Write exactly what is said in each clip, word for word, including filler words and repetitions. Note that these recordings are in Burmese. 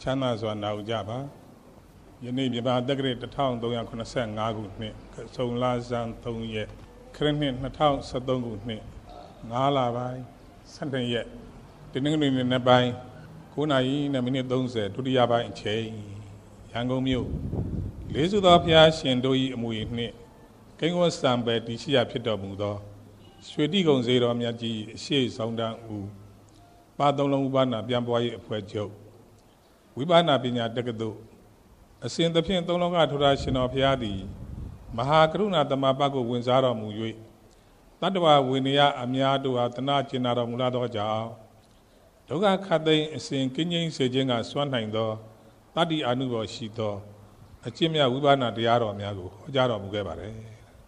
ချမ်းသာစွာနာကြပါယနေ့မြန်မာတက္ကရာတစ်ထောင်သုံးရာခုနှစ်ဆယ့်ငါးခုနှစ်စုံလဆန်းသုံးရက်ခရစ်နှစ်နှစ်ထောင်ဆယ်သုံးခုနှစ်ငါးလပိုင်းဆယ်နှစ်ရက်ဒီနေ့နေ့နေ့ပိုင်းကိုးနာရီနဲ့မိနစ်သုံးဆယ်ဒုတိယပိုင်းအချိန်ရန်ကုန်မြို့လေးစုသောဘုရားရှင်တို့၏အမွေနှင့်ကိန်းဝတ်စံပဲတည်ရှိရဖြစ်တော်မူသောရွှေတိကုံစေတော်မြတ်ကြီးအရှိဆောင်တန်းဦးပါသုံးလုံးဥပနာပြန်ပွားရေးအဖွဲ့ချုပ်ဝိပဿနာပညာတက္ကသိုလ်အစဉ်သဖြင့်သုံးလုံးကထူထာရှင်တော်ဘုရားသည်မဟာကရုဏာသမဘကိုဝင်စားတော်မူ၍တတ္တဝဝိနည်းအများတို့ဟာတနာကျင်နာတော်မူလာသောကြောင့်ဒုက္ခခတ်သိမ်းအစဉ်ကင်းငြိမ်းစေခြင်းကစွမ်းနိုင်သောတတ္တိအာနုဘော်ရှိသောအကျင့်မြတ်ဝိပဿနာတရားတော်များကိုဟောကြားတော်မူခဲ့ပါတယ်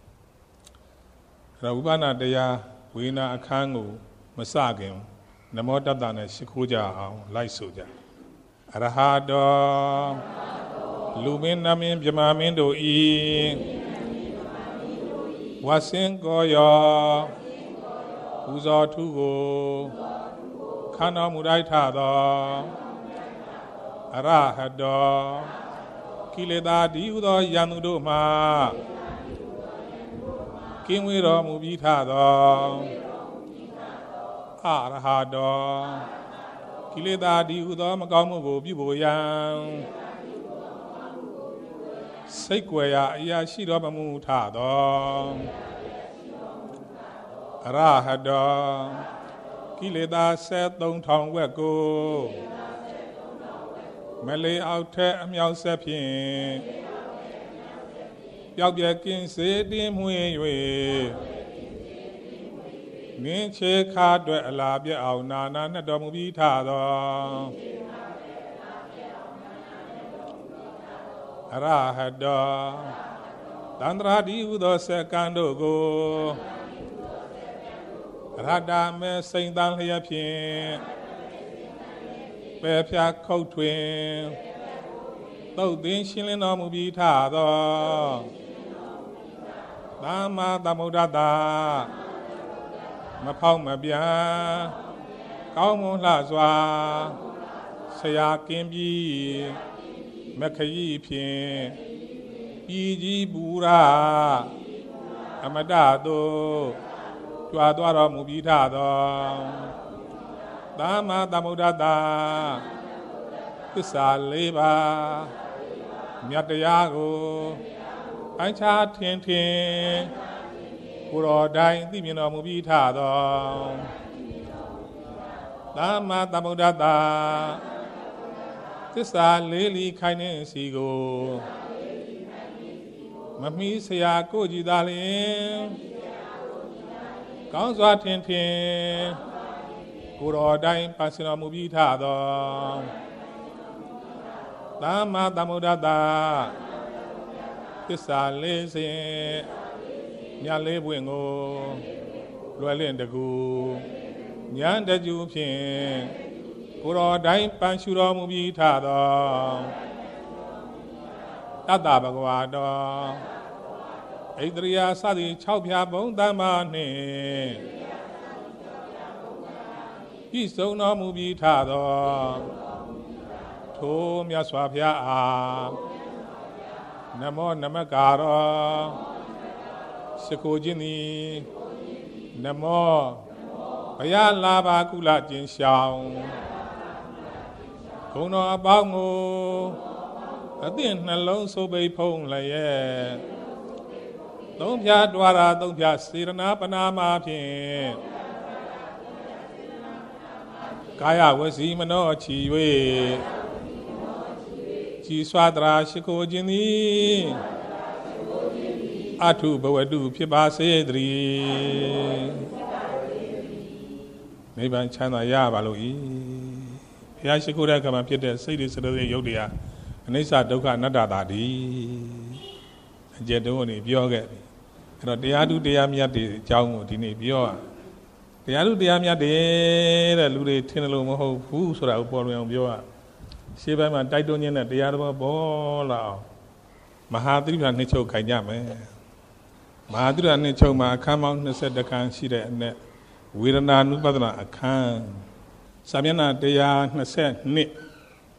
အဲဒါဝိပဿနာတရားဝေနာအခန်းကိုမစခင်နမောတတ္တနဲ့ရှိခိုးကြအောင်လိုက်ဆိုကြအရဟတောလူမင်းနမင်းမြမမင်းတို့ဤဝါစင်ကိုယောပူဇော်ထုကိုခန္ဓာမူလိုက်ထသောအရဟတောကိလေသာဒီဟုသောယံသူတို့မှကင်းဝေးတော်မူပြီးထသောအရဟတောကိလေသာဒီဟုသောမကောင်းမှုကိုပြုဖို့ရန်စိတ်ကြွယ်ရာအရာရှိတော်မမူထသောအရဟတောကိလေသာဆက်သုံးထောင်ဝက်ကိုမလေးအောက်ထက်အမြောက်ဆက်ဖြင့်ပျောက်ပြက်ကင်းစေတင်းမွေ၍နင်းချေခါအတွက်အလားပြအောင်နာနာနှက်တော်မူပြီးထသောအရဟတောတန္တရာဒီဟုသောစက္ကန့်တို့ကိုရတ္တမဲစိန်တန်လျက်ဖြင့်ပယ်ဖြာခုတ်ထွင်သုတ်သိမ်းရှင်းလင်းတော်မူပြီးထသောသမ္မာသမ္ဗုဒ္ဓတ္တမဖောက်မပြန်ကောင်းမွန်လှစွာဆရာကင်းပြီးမခရီးဖြင့်ပြည်ကြီးပူရာအမတသို့ကြွားသွားတော်မူပြီးထသောသမ္မာသမ္ဗုဒ္ဓတ္တသစ္စာလေးပါးမြတ်တရားကိုအချားထင်ထင်ကိုယ်တော်တိုင်သိမြင်တော်မူပြီးထသောသမ္မာသမ္ဗုဒ္ဓတ္တသစ္စာလေးလီခိုင်နေစီကိုမမီးဆရာကိုကြည်သာလျင်ကောင်းစွာထင်ထင်ကိုယ်တော်တိုင်ပါစင်တော်မူပြီးထသောသမ္မာသမ္ဗုဒ္ဓတ္တသစ္စာလေးစဉ်မြတ်လေးပွင့်ကိုလွယ်လင့်တကူဉာဏ်တကျူဖြင့်ကိုယ်တော်တိုင်ပန်ရှုတော်မူပြီးထသောတတ္တဗဂဝါတော်ဣန္ဒြိယစသည်၆ဖြာဘုံတမ္မာနှင့်ဤဆုံးတော်မူပြီးထသောထိုမြတ်စွာဘုရားအားနမောနမကာရောစကိုခြင်းသည်နမောဘုရားလာပါကုလကျင်ရှောင်းဘုံတော်အပေါင်းကိုအသင့်နှလုံးဆိုပိတ်ဖုံးလျက်သုံးဖြာတွာရာသုံးဖြာစေရနာပနာမဖြင့်ကာယဝစီမနောချီ၍ကြည်စွာတရာရှိခိုးခြင်းသည်အထုဘဝတုဖြစ်ပါစေတည်းနိဗ္ဗာန်ချမ်းသာရပါလို့ဤဘုရားရှိခိုးတဲ့အခါမှာဖြစ်တဲ့စိတ်တွေစတဲ့ရုပ်တရားအနိစ္စဒုက္ခအနတ္တတာဒီအကျဉ်းတုံးကနေပြောခဲ့ပြီအဲ့တော့တရားသူတရားမြတ်တွေအကြောင်းကိုဒီနေ့ပြောရတရားသူတရားမြတ်တွေတဲ့လူတွေထင်တယ်လို့မဟုတ်ဘူးဆိုတာကိုပေါ်လွင်အောင်ပြောရရှေးပိုင်းမှာတိုက်တွန်းခြင်းနဲ့တရားတော်ပေါ်လာအောင်မဟာသတိပ္ပံနှစ်ချုပ်ခိုင်ကြမယ်မဟာသတိပ္ပံနှစ်ချုပ်မှာအခန်းပေါင်းနှစ်ဆယ့်တစ်ခန်းရှိတဲ့အနက်ဝေဒနာနုပဒနာအခန်းစာမျက်နှာတစ်ရာနှစ်ဆယ့်နှစ်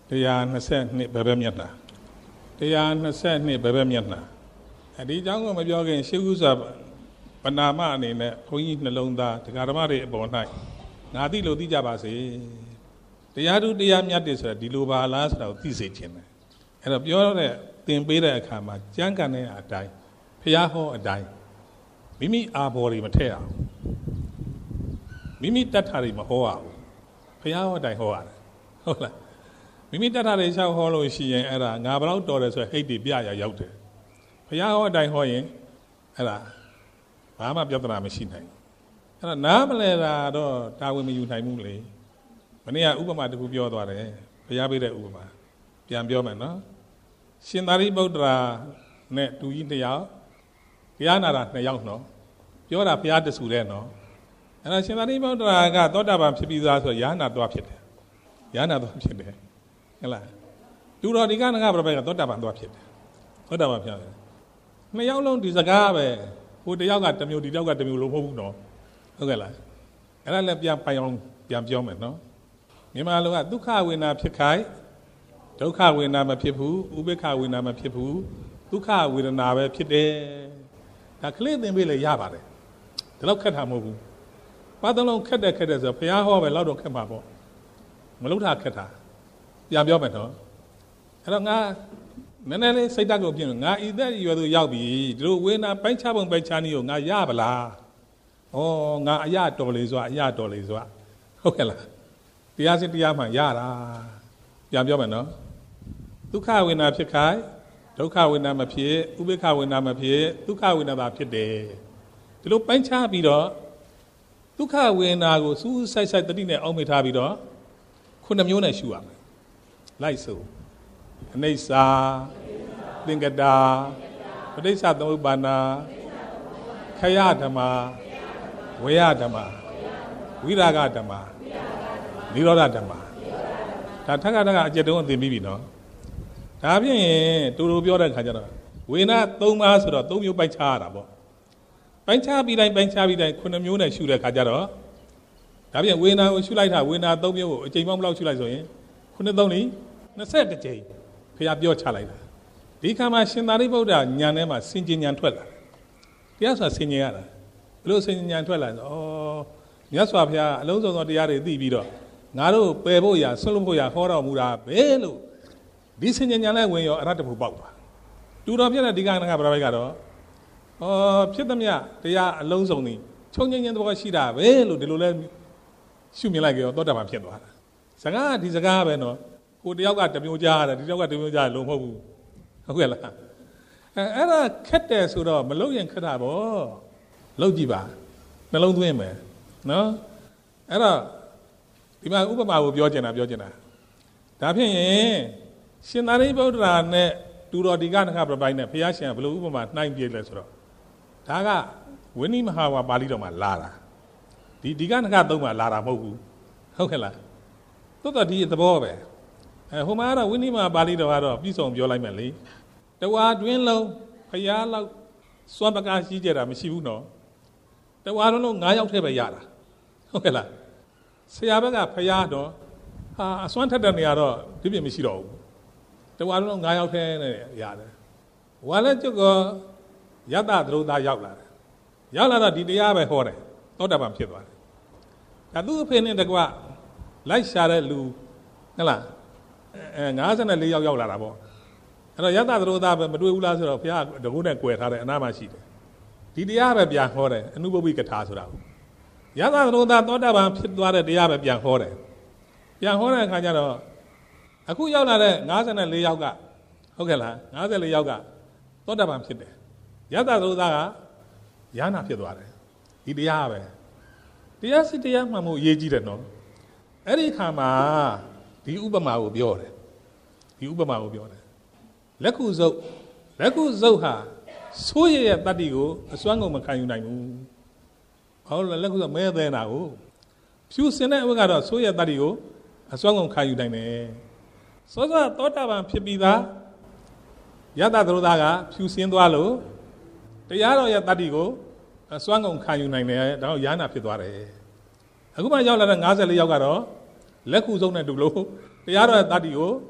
တရားနှစ်နှစ်ဘယ်ဘက်မျက်နှာတရားနှစ်နှစ်ဘယ်ဘက်မျက်နှာအဲဒီအကြောင်းကိုမပြောခင်ရှေးဥစွာပဏာမအနေနဲ့ဘုန်းကြီးနှလုံးသားတရားဓမ္မတွေအပေါ်၌ငါသိလို့သိကြပါစေတရားသူတရားမြတ်တွေဆိုတာဒီလိုပါလားဆိုတာကိုသိစေခြင်းတယ်အဲ့တော့ပြောတဲ့သင်ပေးတဲ့အခါမှာကြမ်းကန်တဲ့အတိုင်းဖျားဟောအတိုင်းမိမိအာဘော်တွေမထည့်အောင်မိမိတတ်တာတွေမဟောအောင်ဖျားဟောအတိုင်းဟောရတယ်ဟုတ်လားမိမိတတ်တာတွေရှောက်ဟောလို့ရှိရင်အဲ့ဒါငါဘလောက်တော်တယ်ဆိုဟိတ်တွေပြရရောက်တယ်ဖျားဟောအတိုင်းဟောရင်အဲ့ဒါဘာမှပြဿနာမရှိနိုင်အဲ့တော့နားမလဲတာတော့တာဝန်မယူနိုင်ဘူးလေမနေ့ကဥပမာတစ်ခုပြောသွားတယ်ဘုရားပေးတဲ့ဥပမာပြန်ပြောမယ်နော်ရှင်သာရိပုတ္တရာနဲ့တူကြီးနှစ်ယောက်ဘုရားနာတာနှစ်ယောက်နော်ပြောတာဘုရားတဆူတဲ့နော်အဲ့တော့ရှင်သာရိပုတ္တရာကသောတာပန်ဖြစ်ပြီးသားဆိုရဟနာသွားဖြစ်တယ်ရဟနာသွားဖြစ်တယ်ဟုတ်လားလူတော်ဒီကနဂပြပိုက်ကသောတာပန်သွားဖြစ်တယ်သောတာပန်ဖြစ်တယ်နှစ်ယောက်လုံးဒီစကားပဲဟိုတယောက်ကတစ်မျိုးဒီတယောက်ကတစ်မျိုးလုံးမဟုတ်ဘူးနော်ဟုတ်ကဲ့လားအဲ့ဒါလည်းပြန်ပိုင်အောင်ပြန်ပြောမယ်နော်မြန်မာလူကဒုက္ခဝေဒနာဖြစ်ခိုက်ဒုက္ခဝေဒနာမဖြစ်ဘူးဥပေက္ခဝေဒနာမဖြစ်ဘူးဒုက္ခဝေဒနာပဲဖြစ်တယ်ဒါကလေးသင်ပေးလေရပါတယ်ဒါတော့ခက်တာမဟုတ်ဘူးဘာတလုံးခက်တယ်ခက်တယ်ဆိုဘုရားဟောပဲလောက်တော့ခက်မှာပေါ့မလုပ်တာခက်တာပြန်ပြောမယ်နော်အဲ့တော့ငါနည်းနည်းလေးစိတ်ဓာတ်ကိုပြင်ငါဤသက်ရွယ်သူရောက်ပြီဒီလိုဝေဒနာပိုင်းခြားပုံပိုင်းခြားနည်းကိုငါရပါလားဩငါအရတော်လေစွာအရတော်လေစွာဟုတ်ကဲ့လားတရားစစ်တရားမှရတာပြန်ပြောမယ်နော်ဒုက္ခဝေဒနာဖြစ်ခိုက်ဒုက္ခဝေဒနာမဖြစ်ဥပေက္ခဝေဒနာမဖြစ်ဒုက္ခဝေဒနာသာဖြစ်တယ်ဒီလိုပိုင်းခြားပြီးတော့ဒုက္ခဝေဒနာကိုစူးစိုက်စိုက်တတိနဲ့အောက်မေ့ထားပြီးတော့ခုနှစ်မျိုးနဲ့ရှုရမယ်လိုက်စို့အနိစ္စသင်္ကတာပဋိစ္စသမုပ္ပါဒာခယဓမ္မာဝေယဓမ္မာဝိရာဂဓမ္မာနိရောဓဓမ္မာဒါထက်ကထက်ကအကျက်တုံးသင်ပြီးပြီနော်ဒါဖြင့်တူတူပြောတဲ့ခါကျတော့ဝေဒနာ၃ပါးဆိုတော့၃မျိုးပိုင်းခြားရတာပေါ့ပိုင်းခြားပြီးတိုင်းပိုင်းခြားပြီးတိုင်းခုနှစ်မျိုးနဲ့ရှုတဲ့ခါကျတော့ဒါဖြင့်ဝေဒနာကိုရှုလိုက်တာဝေဒနာ၃မျိုးကိုအချိန်ပေါင်းဘယ်လောက်ရှုလိုက်ဆိုရင်ခုနှစ်သုံးလေးနှစ်ဆက်တစ်ကြိမ်ဖျားပြောချလိုက်တာဒီခါမှာရှင်သာရိပုတ္တရာဉာဏ်ထဲမှာစင်ကြင်ဉာဏ်ထွက်လာတယ်တရားဆိုတာစင်ကြင်ရတာဘယ်လိုစင်ကြင်ဉာဏ်ထွက်လာလဲဩမြတ်စွာဘုရားအလုံးစုံသောတရားတွေသိပြီးတော့ငါတို့ပယ်ဖို့ရဆွလို့ဖို့ရဟောတော်မူတာပဲလို့ဒီစင်ကြင်ဉာဏ်နဲ့ဝင်ရောအရတ္တဖို့ပေါက်သွားတူတော်ပြတဲ့ဒီကနကပရပိုက်ကတော့ဩဖြစ်သမျှတရားအလုံးစုံနေချုံငင်းငင်းသဘောရှိတာပဲလို့ဒီလိုလဲရှုမြင်လိုက်ကြရောသောတာပန်ဖြစ်သွားတာစကားဒီစကားပဲနော်ဟိုတယောက်ကတမျိုးကြားရတယ်ဒီတယောက်ကတမျိုးကြားတယ်လို့မဟုတ်ဘူးဟုတ်ကဲ့လားအဲအဲ့ဒါခက်တယ်ဆိုတော့မလုပ်ရင်ခက်တာပေါ့လုပ်ကြည့်ပါနှလုံးသွင်းမယ်နော်အဲ့တော့ဒီမှာဥပမာကိုပြောချင်တာပြောချင်တာဒါဖြင့်ရင်ရှင်သာရိပုတ္တရာနဲ့တူတော်ဒီကနခပြပိုင်နဲ့ဘုရားရှင်ကဘယ်လိုဥပမာနှိုင်းပြလဲဆိုတော့ဒါကဝိနည်းမဟာဝါပါဠိတော်မှာလာတာဒီဒီကနခသုံးမှာလာတာမဟုတ်ဘူးဟုတ်ကဲ့လားသို့တော့ဒီသဘောပဲအဲဟိုမှာကတော့ဝိနည်းမဟာပါဠိတော်ကတော့ပြည့်စုံပြောလိုက်မယ်လေတဝါတွင်းလုံးဘုရားလောက်စွမ်းပကားရှိကြတာမရှိဘူးနော်တဝါလုံးလုံး၅ယောက်ထဲပဲရတာဟုတ်ကဲ့လားဆရာဘက်ကဘုရားတော့ဟာအစွမ်းထက်တဲ့နေရာတော့ဒီပြင်မရှိတော့ဘူးတဝါလုံး၅ယောက်ထဲနဲ့ရတယ်ဝါလက်ကျွတ်ကယတ္တသရုပ်သားရောက်လာတယ်ရောက်လာတော့ဒီတရားပဲဟောတယ်သောတာပန်ဖြစ်သွားတယ်ဒါသူ့အဖေနဲ့တကွလိုက်ရှာတဲ့လူဟုတ်လားအဲ၅၄ယောက်ရောက်လာတာပေါ့အဲ့တော့ယတ္တသရုပ်သားပဲမတွေ့ဘူးလားဆိုတော့ဘုရားတကုန်းနဲ့ကွယ်ထားတယ်အနာမရှိတယ်ဒီတရားပဲပြန်ဟောတယ်အနုပုပ္ပိကထာဆိုတာကိုယတ္တသရုပ်သားသောတာပန်ဖြစ်သွားတဲ့တရားပဲပြန်ဟောတယ်ပြန်ဟောတဲ့အခါကျတော့အခုရောက်လာတဲ့၅၄ယောက်ကဟုတ်ကဲ့လား၅၄ယောက်ကသောတာပန်ဖြစ်တယ်ယတ္တသရုပ်သားကယန္နာဖြစ်သွားတယ်ဒီတရားပဲတရားစစ်တရားမှန်မှုအရေးကြီးတယ်နော်အဲ့ဒီခါမှာဒီဥပမာကိုပြောတယ်ဒီဥပမာကိုပြောတယ်လက်ခုစုပ်လက်ခုစုပ်ဟာဆိုးရရဲ့တတ္တိကိုအစွမ်းကုန်မခံယူနိုင်ဘူးဘာလို့လဲလက်ခုစုပ်မဲသေးတာကိုဖြူစင်တဲ့အဝတ်ကတော့ဆိုးရတတ္တိကိုအစွမ်းကုန်ခံယူနိုင်တယ်စောစောသောတာပန်ဖြစ်ပြီးသားယတ္တသရုပ်သားကဖြူစင်သွားလို့တရားတော်ရဲ့တတ္တိကိုအစွမ်းကုန်ခံယူနိုင်တယ်ဒါတော့ယာနာဖြစ်သွားတယ်အခုမှရောက်လာတဲ့၅၄ယောက်ကတော့လက်ခုစုပ်နဲ့တူလို့တရားတော်ရဲ့တတ္တိကို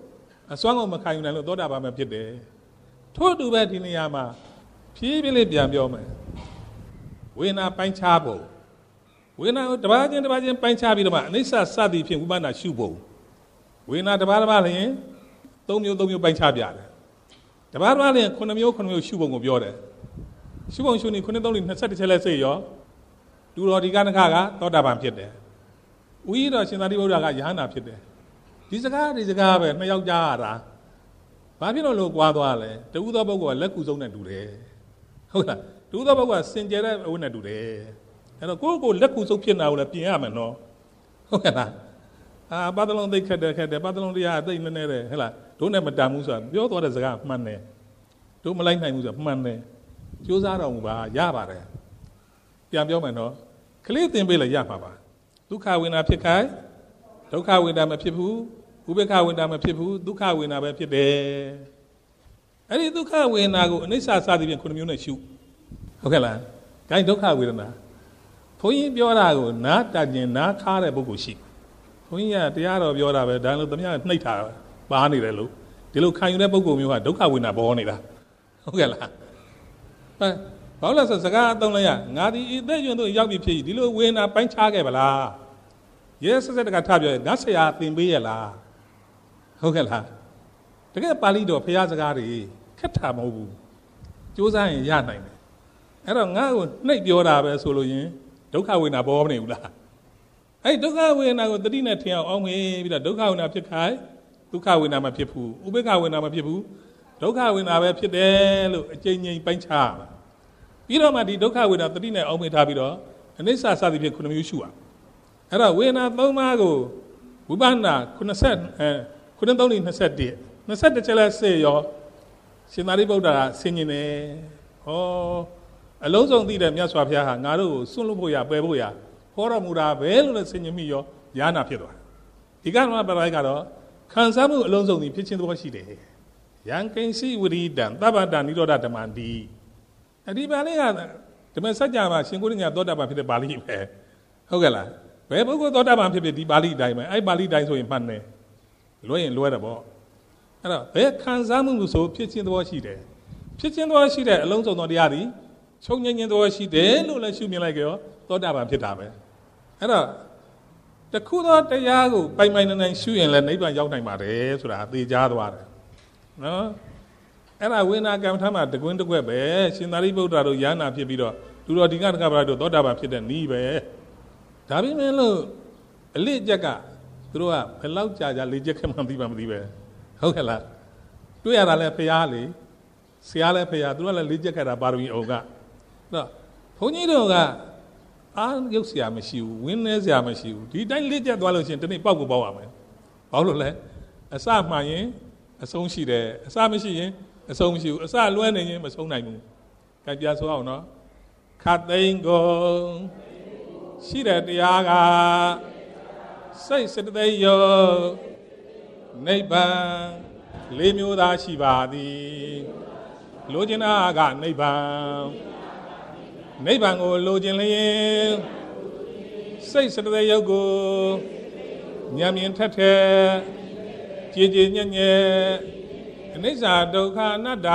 အစွမ်းကိုမခံယူနိုင်လို့သောတာပန်ပဲဖြစ်တယ်ထို့တူပဲဒီနေရာမှာဖြည်းဖြည်းလေးပြန်ပြောမယ်ဝေဒနာပိုင်းခြားပုံဝေဒနာကိုတစ်ပါးချင်းတစ်ပါးချင်းပိုင်းခြားပြီးတော့မှအနိစ္စစသည်ဖြင့်ဝိပဿနာရှုပုံဝေဒနာတစ်ပါးတစ်ပါးလျင်သုံးမျိုးသုံးမျိုးပိုင်းခြားပြတယ်တစ်ပါးတစ်ပါးလျင်ခုနှစ်မျိုးခုနှစ်မျိုးရှုပုံကိုပြောတယ်ရှုပုံရှုနေခုနှစ်သုံးလေးနှစ်ဆက်တစ်ချက်လဲစိတ်ရောတူတော်ဒီကနခကသောတာပန်ဖြစ်တယ်ဝိတော်ရှင်သာရိပုတ္တရာကယဟန္တာဖြစ်တယ်ဒီစကားဒီစကားပဲနှစ်ယောက်ကြားရတာဘာဖြစ်လို့လို့ကြွားသွားလဲတူသောပုဂ္ဂိုလ်ကလက်ကူဆုံးနဲ့တူတယ်ဟုတ်လားတူသောပုဂ္ဂိုလ်ကစင်ကြယ်တဲ့ဝိနဲ့တူတယ်အဲ့တော့ကိုယ့်ကိုယ်လက်ကူဆုံးဖြစ်နေတာကိုလည်းပြင်ရမယ်နော်ဟုတ်ကဲ့လားအာပတ်တလုံးသိခက်တယ်ခက်တယ်ပတ်တလုံးတရားသိနေနေတယ်ဟဲ့လားတို့နဲ့မတန်ဘူးဆိုတာပြောသွားတဲ့စကားမှန်တယ်တို့မလိုက်နိုင်ဘူးဆိုတာမှန်တယ်ကြိုးစားတော်မူပါရပါတယ်ပြန်ပြောမယ်နော်ကလေးသင်ပေးလည်းရမှာပါဒုက္ခဝေဒနာဖြစ်ခိုင်းဒုက္ခဝေဒနာမဖြစ်ဘူးဥပေက္ခဝေဒနာမဖြစ်ဘူးဒုက္ခဝေဒနာပဲဖြစ်တယ်အဲ့ဒီဒုက္ခဝေဒနာကိုအနိစ္စစသည်ဖြင့်ခုနှစ်မျိုးနဲ့ရှုဟုတ်ကဲ့လားဒါဒုက္ခဝေဒနာဘုန်းကြီးပြောတာကိုနားတတ်ခြင်းနားခါတဲ့ပုဂ္ဂိုလ်ရှိဘုန်းကြီးကတရားတော်ပြောတာပဲဒါလို့သမ ्या နှိပ်တာပါနေတယ်လို့ဒီလိုခံယူတဲ့ပုဂ္ဂိုလ်မျိုးကဒုက္ခဝေဒနာပေါ်နေတာဟုတ်ကဲ့လားအဲဘာလို့လဲဆိုစကားအသုံးလိုက်ရငါဒီအသက်ကျွန်းတို့ရောက်ပြီဖြစ်ဒီလိုဝေဒနာပိုင်းခြားခဲ့ပါလားရဲဆက်ဆက်တကထပြောငါဆရာသင်ပေးရလားဟုတ်ကဲ့လားတကယ်ပါဠိတော်ဖျားစကားတွေခက်တာမဟုတ်ဘူးစူးစမ်းရင်ရနိုင်တယ်အဲ့တော့ငါ့ကိုနှိပ်ပြောတာပဲဆိုလို့ရင်ဒုက္ခဝေဒနာပေါ်မနေဘူးလားအဲ့ဒုက္ခဝေဒနာကိုတတိနဲ့ထင်အောင်အောင်မေးပြီးတော့ဒုက္ခဝေဒနာဖြစ်ခိုင်းဒုက္ခဝေဒနာမဖြစ်ဘူးဥပေက္ခဝေဒနာမဖြစ်ဘူးဒုက္ခဝေဒနာပဲဖြစ်တယ်လို့အကျဉ်းချင်းပိုင်းခြားပြီးတော့မှဒီဒုက္ခဝေဒနာတတိနဲ့အောင်မေးထားပြီးတော့အနိစ္စစသည်ဖြင့်ခုနှစ်မျိုးရှုရအဲ့တော့ဝေဒနာသုံးပါးကိုဝိပဿနာခုနှစ်ဆက်အဲခုနှစ်သုံးလေးနှစ်ဆက်တည်းနှစ်ဆက်တစ်ချက်လဲစေရောရှင်သာရိပုတ္တရာဆင်ញင်တယ်ဟောအလုံးစုံသိတဲ့မြတ်စွာဘုရားဟာငါတို့ကိုစွန့်လွတ်ဖို့ရပယ်ဖို့ရဟောတော်မူတာပဲလို့လည်းဆင်ញင်မိရောဉာဏ်နာဖြစ်သွားဒီကရမပရိုက်ကတော့ခံစားမှုအလုံးစုံသိဖြစ်ခြင်းသဘောရှိတယ်ယံကိဉ္စီဝရိတံသဗ္ဗတနိရောဓဓမ္မန္တိအဒီပါဠိကဓမ္မစကြာမှာရှင်ကိုရညသောတာပန်ဖြစ်တဲ့ပါဠိပဲဟုတ်ကဲ့လားဘယ်ပုဂ္ဂိုလ်သောတာပန်ဖြစ်ဖြစ်ဒီပါဠိအတိုင်းပဲအဲ့ပါဠိအတိုင်းဆိုရင်မှန်တယ်လွဲရင်လွဲတယ်ပေါ့အဲ့တော့ဘယ်ခံစားမှုဆိုဖြစ်ခြင်းသဘောရှိတယ်ဖြစ်ခြင်းသဘောရှိတဲ့အလုံးစုံသောတရားတွေချုပ်ငြိမ်းခြင်းသဘောရှိတယ်လို့လည်းရှုမြင်လိုက်ကြရောသောတာပန်ဖြစ်တာပဲအဲ့တော့တခုသောတရားကိုပိုင်ပိုင်နိုင်နိုင်ရှုရင်လည်းနိဗ္ဗာန်ရောက်နိုင်ပါတယ်ဆိုတာသိကြသွားတယ်နော်အဲ့ဒါဝိညာဉ်ကမ္မထာမှာတကွင်းတကွက်ပဲရှင်သာရိပုတ္တရာတို့ယန္နာဖြစ်ပြီးတော့သူတော်ဒီကတက္ကဗရတို့သောတာပန်ဖြစ်တဲ့နီးပဲဒါပေမဲ့လို့အလေးချက်ကသူတို့ကဘယ်လောက်ကြာကြာလေးချက်ခဲ့မှမသိပါမသိပဲဟုတ်ကဲ့လားတွေ့ရတာလဲဖရားလေဆရာလဲဖရားသူတို့ကလည်းလေးချက်ခဲ့တာပါရမီအောင်ကအဲ့တော့ဘုန်းကြီးတို့ကအာရုပ်ဆရာမရှိဘူးဝင်းနေဆရာမရှိဘူးဒီတိုင်းလေးချက်သွားလို့ရှိရင်ဒီနေ့ပေါက်ကိုပေါက်ရမယ်ဘာလို့လဲအစမှန်ရင်အဆုံးရှိတယ်အစမရှိရင်အဆုံးမရှိဘူးအစလွဲနေရင်မဆုံးနိုင်ဘူးကြိုက်ပြဆိုအောင်နော်ခတ်သိမ်းကုန်ရှိတဲ့တရားကစိတ်စတသိက်ယောနိဗ္ဗာန်လေးမျိုးသာရှိပါသည်လိုချင်တာကနိဗ္ဗာန်နိဗ္ဗာန်ကိုလိုချင်လျင်စိတ်စတသိက်ယောကိုဉာဏ်မြင်ထက်ထက်ကြည်ကြည်ညက်ညက်အနိစ္စဒုက္ခအနတ္တ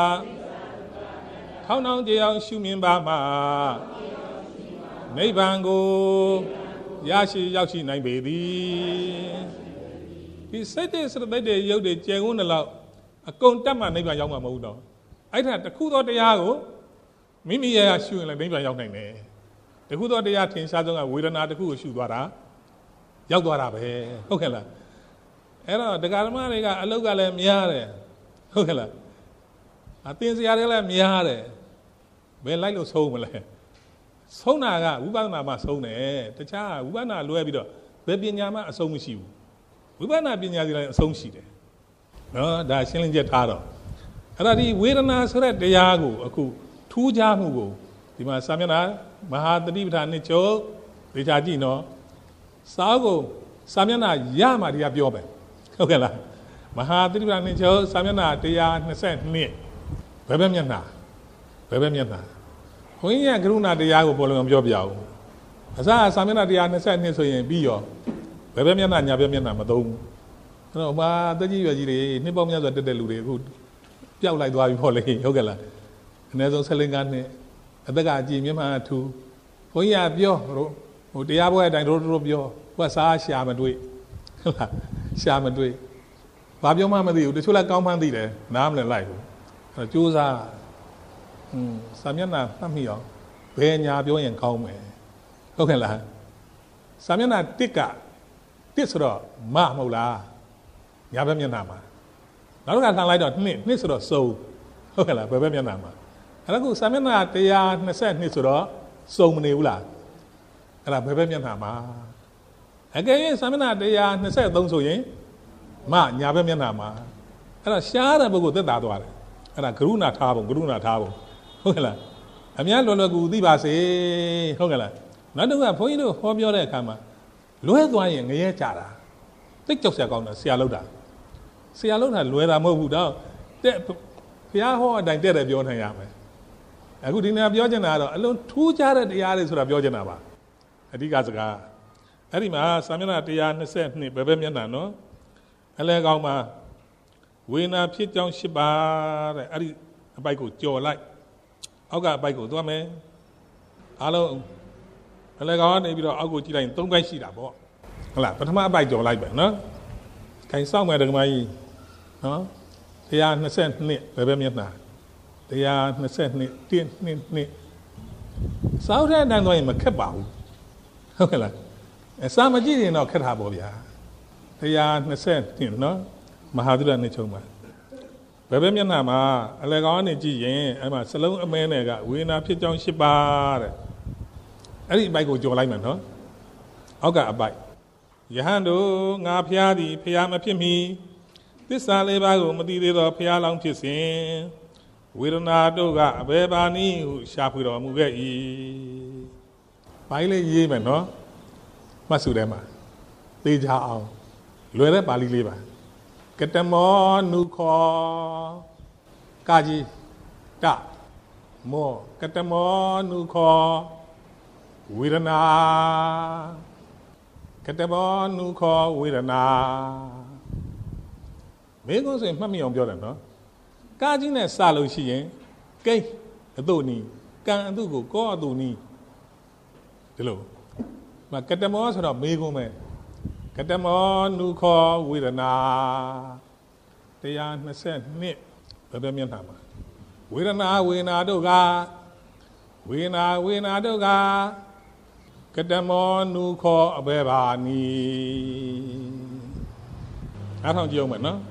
ထောင်းထောင်းကြအောင်ရှုမြင်ပါမှာနိဗ္ဗာန်ကိုရရှိရောက်ရှိနိုင်ပေသည်ဒီစိတ်တွေစတဲ့တွေရုပ်တွေကျယ်ဝန်းတဲ့လောက်အကုန်တက်မှနိဗ္ဗာန်ရောက်မှာမဟုတ်တော့အဲ့ဒါတခုသောတရားကိုမိမိရဲ့ရှုရင်လည်းနိဗ္ဗာန်ရောက်နိုင်တယ်တခုသောတရားထင်ရှားဆုံးကဝေဒနာတခုကိုရှုသွားတာရောက်သွားတာပဲဟုတ်ကဲ့လားအဲ့တော့တရားဓမ္မတွေကအလုတ်ကလည်းများတယ်ဟုတ်ကဲ့လားအသင်စရာတွေလည်းများတယ်ဘယ်လိုက်လို့ဆုံးမလဲဆုံးတာကဝိပဿနာမှဆုံးတယ်တခြားဝိပဿနာလွဲပြီးတော့ဘယ်ပညာမှအဆုံးမရှိဘူးဝိပဿနာပညာစီလည်းအဆုံးရှိတယ်နော်ဒါရှင်းလင်းချက်ထားတော့အဲ့ဒါဒီဝေဒနာဆိုတဲ့တရားကိုအခုထူးခြားမှုကိုဒီမှာစာမျက်နှာမဟာတတိပဋ္ဌာန်နှစ်ချုပ်ဒေချာကြည့်နော်စာအုပ်ကိုစာမျက်နှာရမှဒီကပြောပဲဟုတ်ကဲ့လားမဟာတတိပဋ္ဌာန်နှစ်ချုပ်စာမျက်နှာတစ်ရာနှစ်ဆယ်နှစ်ဘယ်ဘက်မျက်နှာဘယ်ဘက်မျက်နှာဘုန်းကြီးကကရုဏာတရားကိုပေါ်လို့ပြောပြအောင်အစစာမျက်နှာတစ်ရာနှစ်ဆယ်နှစ်ဆိုရင်ပြီးရောဘယ်ဘက်မျက်နှာညာဘက်မျက်နှာမသုံးဘူးတော့မာတကြီးရွယ်ကြီးတွေနှစ်ပေါင်းများစွာတက်တဲ့လူတွေအခုပျောက်လိုက်သွားပြီပေါ့လေဟုတ်ကဲ့လားအနည်းဆုံးဆယ်လင်းကားနှစ်အသက်ကအကြည့်မြင့်မှအထူးဘုန်းကြီးကပြောဟိုတရားပွဲအတိုင်းတို့တို့ပြောဟိုကစားရှာမတွေ့ဟုတ်လားရှာမတွေ့ဘာပြောမှမသိဘူးတချို့လည်းကောင်းမှန်းသိတယ်နားမလည်လိုက်ဘူးအဲကြိုးစားอืมစာမျက်နှာမှတ်မိအောင်ဘယ်ညာပြောရင်ကောင်းမယ်ဟုတ်ကဲ့လားစာမျက်နှာတစ်ကတစ်ဆိုတော့မမဟုတ်လားညာဘက်မျက်နှာမှာနောက်တစ်ခါလှန်လိုက်တော့နှစ်နှစ်ဆိုတော့စုံဟုတ်ကဲ့လားဘယ်ဘက်မျက်နှာမှာအဲ့ဒါကစာမျက်နှာတစ်ရာနှစ်ဆယ်နှစ်ဆိုတော့စုံမနေဘူးလားအဲ့ဒါဘယ်ဘက်မျက်နှာမှာအကယ်၍စာမျက်နှာတစ်ရာနှစ်ဆယ်သုံးဆိုရင်မညာဘက်မျက်နှာမှာအဲ့ဒါရှားတဲ့ပုဂ္ဂိုလ်သက်သာသွားတယ်အဲ့ဒါကရုဏာထားပုံကရုဏာထားပုံဟုတ်ကဲ့လားအများလွယ်လွယ်ကူသိပါစေဟုတ်ကဲ့လားနောက်တစ်ခါဘုန်းကြီးတို့ဟောပြောတဲ့အခါမှာလွဲသွားရင်ငရဲကြတာသိကြောက်စရာကောင်းတာဆရာလောက်တာဆရာလောက်တာလွယ်တာမဟုတ်ဘူးတော့တဲ့ဘုရားဟောအတိုင်းတဲ့တယ်ပြောနိုင်ရမယ်အခုဒီနေ့ပြောချင်တာကတော့အလုံးထူးခြားတဲ့တရားတွေဆိုတာပြောချင်တာပါအဓိကစကားအဲ့ဒီမှာစာမျက်နှာတစ်ရာနှစ်ဆယ်နှစ်ဘယ်ဘက်မျက်နှာနော်အလဲကောင်းမှာဝေနာဖြစ်ကြောင်းရှစ်ပါတဲ့အဲ့ဒီအပိုက်ကိုကြော်လိုက်အောက်ကအပိုက်ကိုသွားမယ်အားလုံးအလဲကောင်းကနေပြီးတော့အောက်ကိုကြည့်လိုက်ရင်သုံးပိုက်ရှိတာပေါ့ဟုတ်လားပထမအပိုက်ကြော်လိုက်ပဲနော်ခိုင်စောက်မယ်ဓမ္မကြီးနော်တစ်ရာနှစ်ဆယ်နှစ်ဘယ်ဘက်မျက်နှာတစ်ရာနှစ်ဆယ်နှစ်တင်းနှစ်နှစ်စောက်တဲ့အတိုင်းသွားရင်မခက်ပါဘူးဟုတ်ကဲ့လားအစာမကြည့်ရင်တော့ခက်တာပေါ့ဗျာတစ်ရာနှစ်ဆယ်နှစ်နော်မဟာသီလနှစ်ချုံပါဘယ်ဘက်မျက်နှာမှာအလဲကောင်းကနေကြည့်ရင်အဲ့မှာစလုံးအမဲနဲ့ကဝေနာဖြစ်ကြောင်းရှစ်ပါတဲ့အဲ့ဒီအပိုက်ကိုကြော်လိုက်မယ်နော်အောက်ကအပိုက်ယဟန်တို့ငါဖျားသည်ဖျားမဖြစ်မီသစ္စာလေးပါးကိုမသိသေးသောဖျားလောင်းဖြစ်စဉ်ဝေဒနာတို့ကအဘယ်ပါနည်းဟုရှာဖွေတော်မူခဲ့၏ဘိုင်းလေးရေးမယ်နော်မှတ်စုထဲမှာသိကြအောင်လွယ်တဲ့ပါဠိလေးပါကတမောနုခောကာကြီးတမောကတမောနုခောဝေဒနာကတမောနုခောဝေဒနာမင်းကိုဆိုရင်မှတ်မိအောင်ပြောတယ်နော်ကာကြီးနဲ့စလို့ရှိရင်ကိန်းအတုနီကံအတုကိုကောအတုနီဒီလိုမကတမောဆိုတော့မေးခွန်းပဲကတမောနုခောဝေဒနာတစ်ရာနှစ်ဆယ်နှစ်ဘယ်ဘက်မျက်နှာမှာဝေဒနာဝေနာတို့ကဝေနာဝေနာတို့ကကတမောနုခောအဘယ်ပါနီအားထောင်ကြည့်အောင်မယ်နော်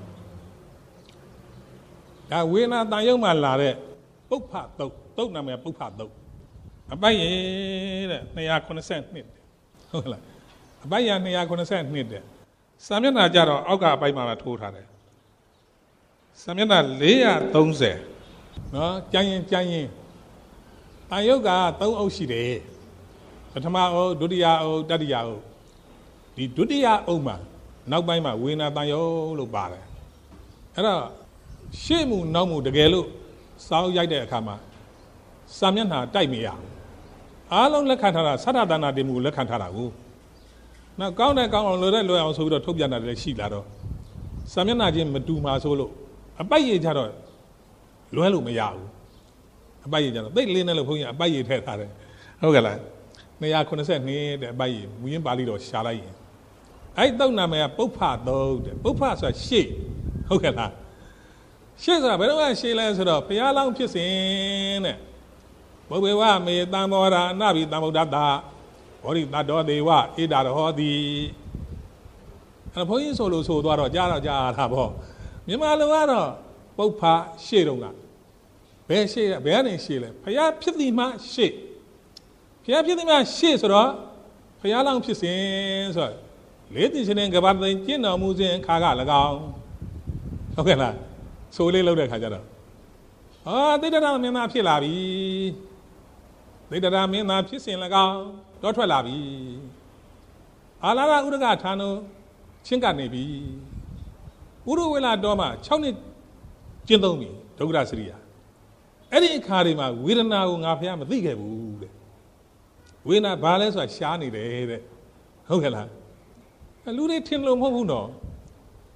ဒါဝေနာတန်ရုံမှာလာတဲ့ပုပ္ဖတုတ်တုတ်နာမည်ပုပ္ဖတုတ်အပိုက်ရတဲ့နှစ်ရာခုနှစ်ဆယ်နှစ်ဟုတ်လားအပိုက်ရနှစ်ရာခုနှစ်ဆယ်နှစ်တဲ့စာမျက်နှာကြတော့အောက်ကအပိုက်မှာထိုးထားတယ်စာမျက်နှာလေးရာသုံးဆယ်နော်ကြိုင်းရင်ကြိုင်းရင်တန်ရုပ်ကသုံးအုပ်ရှိတယ်ပထမအုပ်ဒုတိယအုပ်တတိယအုပ်ဒီဒုတိယအုပ်မှာနောက်ပိုင်းမှာဝေနာတန်ရုပ်လို့ပါတယ်အဲ့တော့ရှေ့မှုနောက်မှုတကယ်လို့စောင်းရိုက်တဲ့အခါမှာစာမျက်နှာတိုက်မရဘူးအားလုံးလက်ခံထားတာသတ္တတနာတင်မှုလက်ခံထားတာကိုနောက်ကောင်းတဲ့ကောင်းအောင်လွယ်တဲ့လွယ်အောင်ဆိုပြီးတော့ထုတ်ပြန်တာလည်းရှိလာတော့စာမျက်နှာချင်းမတူမှာဆိုလို့အပိုက်ရည်ကြတော့လွဲလို့မရဘူးအပိုက်ရည်ကြတော့သိလေးနဲ့လို့ဘုန်းကြီးအပိုက်ရည်ထည့်ထားတယ်ဟုတ်ကဲ့လားနှစ်ရာခုနှစ်ဆယ်နှစ်တဲ့အပိုက်ရည်မူရင်းပါဠိတော်ရှာလိုက်ရင်အဲ့တုတ်နာမည်ကပုပ္ဖတုတ်တဲ့ပုပ္ဖဆိုတာရှေ့ဟုတ်ကဲ့လားရှေ့ဆိုတာဘယ်တော့မှရှေ့လဲဆိုတော့ဘုရားလောင်းဖြစ်စဉ်တဲ့ဘုဘေဝမေတံမောရာအနာဘိတံဗုဒ္ဓတာဘောရိတတောဒေဝဣဒရဟောတိအဲ့ဘုန်းကြီးဆိုလို့ဆိုသွားတော့ကြားတော့ကြားတာပေါ့မြန်မာလူကတော့ပုပ္ဖရှေ့တုန်းကဘယ်ရှေ့ဘယ်ကနေရှေ့လဲဘုရားဖြစ်သည်မှရှေ့ဘုရားဖြစ်သည်မှရှေ့ဆိုတော့ဘုရားလောင်းဖြစ်စဉ်ဆိုတော့လေးသိရှင်ကဘာသိကျင့်တော်မူခြင်းခါက၎င်းဟုတ်ကဲ့လားဆိုလေးလောက်တဲ့ခါကျတော့ဟာသိတ္တရမင်းသားဖြစ်လာပြီသိတ္တရမင်းသားဖြစ်စဉ်၎င်းတော့ထွက်လာပြီအာလာရဥဒကဌာနချင်းကနေပြီဥရဝေလာတော်မှာ၆နှစ်ကျင့်သုံးပြီဒုက္ခစရိယာအဲ့ဒီအခါတွေမှာဝေဒနာကိုငါဖះမသိခဲ့ဘူးတဲ့ဝေဒနာဘာလဲဆိုတာရှားနေတယ်တဲ့ဟုတ်ကဲ့လားလူတွေထင်လို့မဟုတ်ဘူးနော်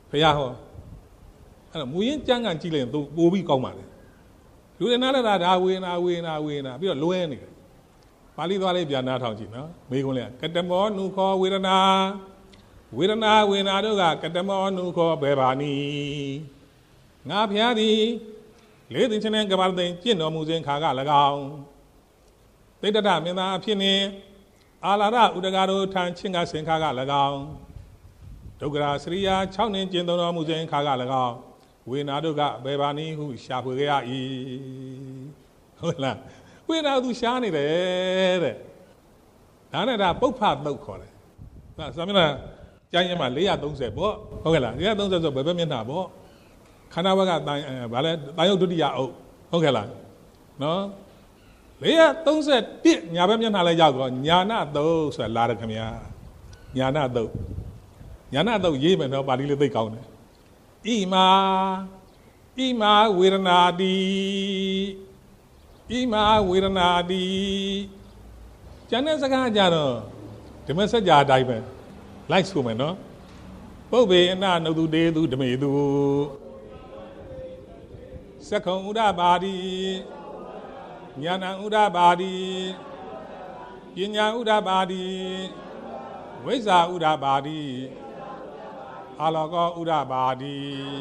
ဘုရားဟောအဲ့တော့မူရင်းကျမ်းကန်ကြည့်လိုက်ရင်သူပို့ပြီးကောင်းပါလေလူတွေနားလည်းဒါဝေနာဝေနာဝေနာပြီးတော့လွဲနေတယ်ပါဠိသွားလေးပြန်နားထောင်ကြည့်နော်မေးခွန်းလေးကတမောနုခောဝေဒနာဝေဒနာဝေနာတို့ကကတမောနုခောဘယ်ပါနီငါဘုရားသည်လေးသိန်းချင်းနဲ့ကဘာသိန်းကျင့်တော်မူခြင်းခါက၎င်းသိတ္တမင်းသားအဖြစ်နှင့်အာလာရဥဒကာတို့ထံချင်းကစင်ခါက၎င်းဒုက္ခရာစရိယာ၆နှစ်ကျင့်တော်မူခြင်းခါက၎င်းဝေနာတို့ကဘယ်ပါနည်းဟုရှာဖွေကြ၏ဟုတ်လားဝေနာသူရှားနေတယ်တဲ့ဒါနဲ့ဒါပုပ္ဖသုတ်ခေါ်တယ်ဒါဆိုမြင်လားကျမ်းရင်မှာ၄၃၀ပေါ့ဟုတ်ကဲ့လား၄၃၀ဆိုဘယ်ဘက်မျက်နှာပေါ့ခန္ဓာဘက်ကတန်ဗာလဲတန်ရုပ်ဒုတိယအုပ်ဟုတ်ကဲ့လားနော်၄၃၁ညာဘက်မျက်နှာလဲရောက်တော့ညာနာသုတ်ဆိုတာလာတယ်ခင်ဗျာညာနာသုတ်ညာနာသုတ်ရေးမယ်နော်ပါဠိလေးသိကောင်းတယ်ဣမာဣမာဝေဒနာတိဣမာဝေဒနာတိကျန်တဲ့စကားကြတော့ဓမ္မစကြာအတိုင်းပဲလိုက်ဆိုမယ်နော်ပုပ္ပေအနနုတုတေသူဓမေသူသက္ခုံဥဒ္ဒပါတိညာဏဥဒ္ဒပါတိပညာဥဒ္ဒပါတိဝိဇ္ဇာဥဒ္ဒပါတိအာလောကောဥဒ္ဒပါတိ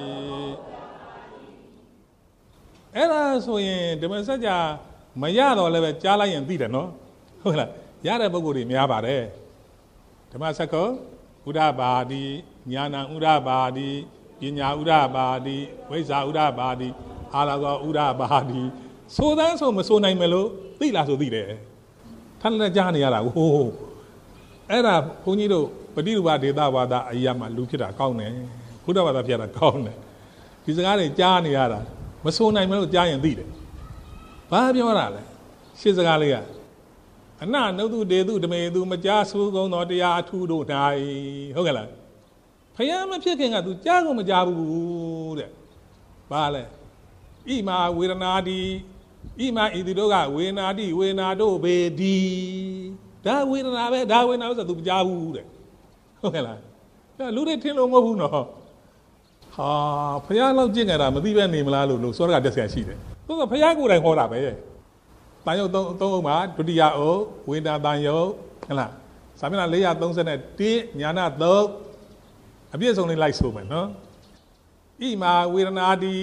အဲ့ဒါဆိုရင်ဓမ္မစကြာမရတော့လည်းပဲကြားလိုက်ရင်သိတယ်နော်ဟုတ်လားရတဲ့ပုဂ္ဂိုလ်တွေများပါတယ်ဓမ္မစက္ကုဥဒ္ဒပါတိညာဏဥဒ္ဒပါတိပညာဥဒ္ဒပါတိဝိဇ္ဇာဥဒ္ဒပါတိအာလောကောဥဒ္ဒပါတိဆိုတန်းဆိုမဆိုနိုင်မလို့သိလားဆိုသိတယ်ထပ်လက်ကြားနေရတာဟိုးအဲ့ဒါဘုန်းကြီးတို့ပฏิရူပဒေသဝါဒအရာမှာလူဖြစ်တာကောင်းတယ်ဘုဒ္ဓဘာသာဖြစ်တာကောင်းတယ်ဒီစကားတွေကြားနေရတာမဆိုနိုင်မလို့ကြားရင်သိတယ်ဘာပြောတာလဲရှင်းစကားလေးကအနနုတုတေတုဓမေတုမကြားဆိုးကုန်သောတရားအထူးတို့၌ဟုတ်ကဲ့လားဖယားမဖြစ်ခင်က तू ကြားကုန်မကြားဘူးတဲ့ဘာလဲဣမာဝေဒနာတိဣမာဣတိတို့ကဝေနာတိဝေနာတို့ဘေဒီဒါဝေဒနာပဲဒါဝေနာဆို तू မကြားဘူးတဲ့ဟုတ်ကဲ့လားလူတွေထင်လို့မဟုတ်ဘူးနော်ဟာဖယားလောက်ကြည့်နေတာမသိပဲနေမလားလို့လို့စောရကတက်ဆရာရှိတယ်သူကဖယားကိုယ်တိုင်ဟောတာပဲတန်ရုပ်သုံးသုံးအောင်မှာဒုတိယအုပ်ဝေဒနာတန်ရုပ်ဟုတ်လားစာမျက်နှာ၄၃၁ညာနာသုံးအပြည့်စုံလေးလိုက်ဆိုမယ်နော်ဣမာဝေဒနာတိ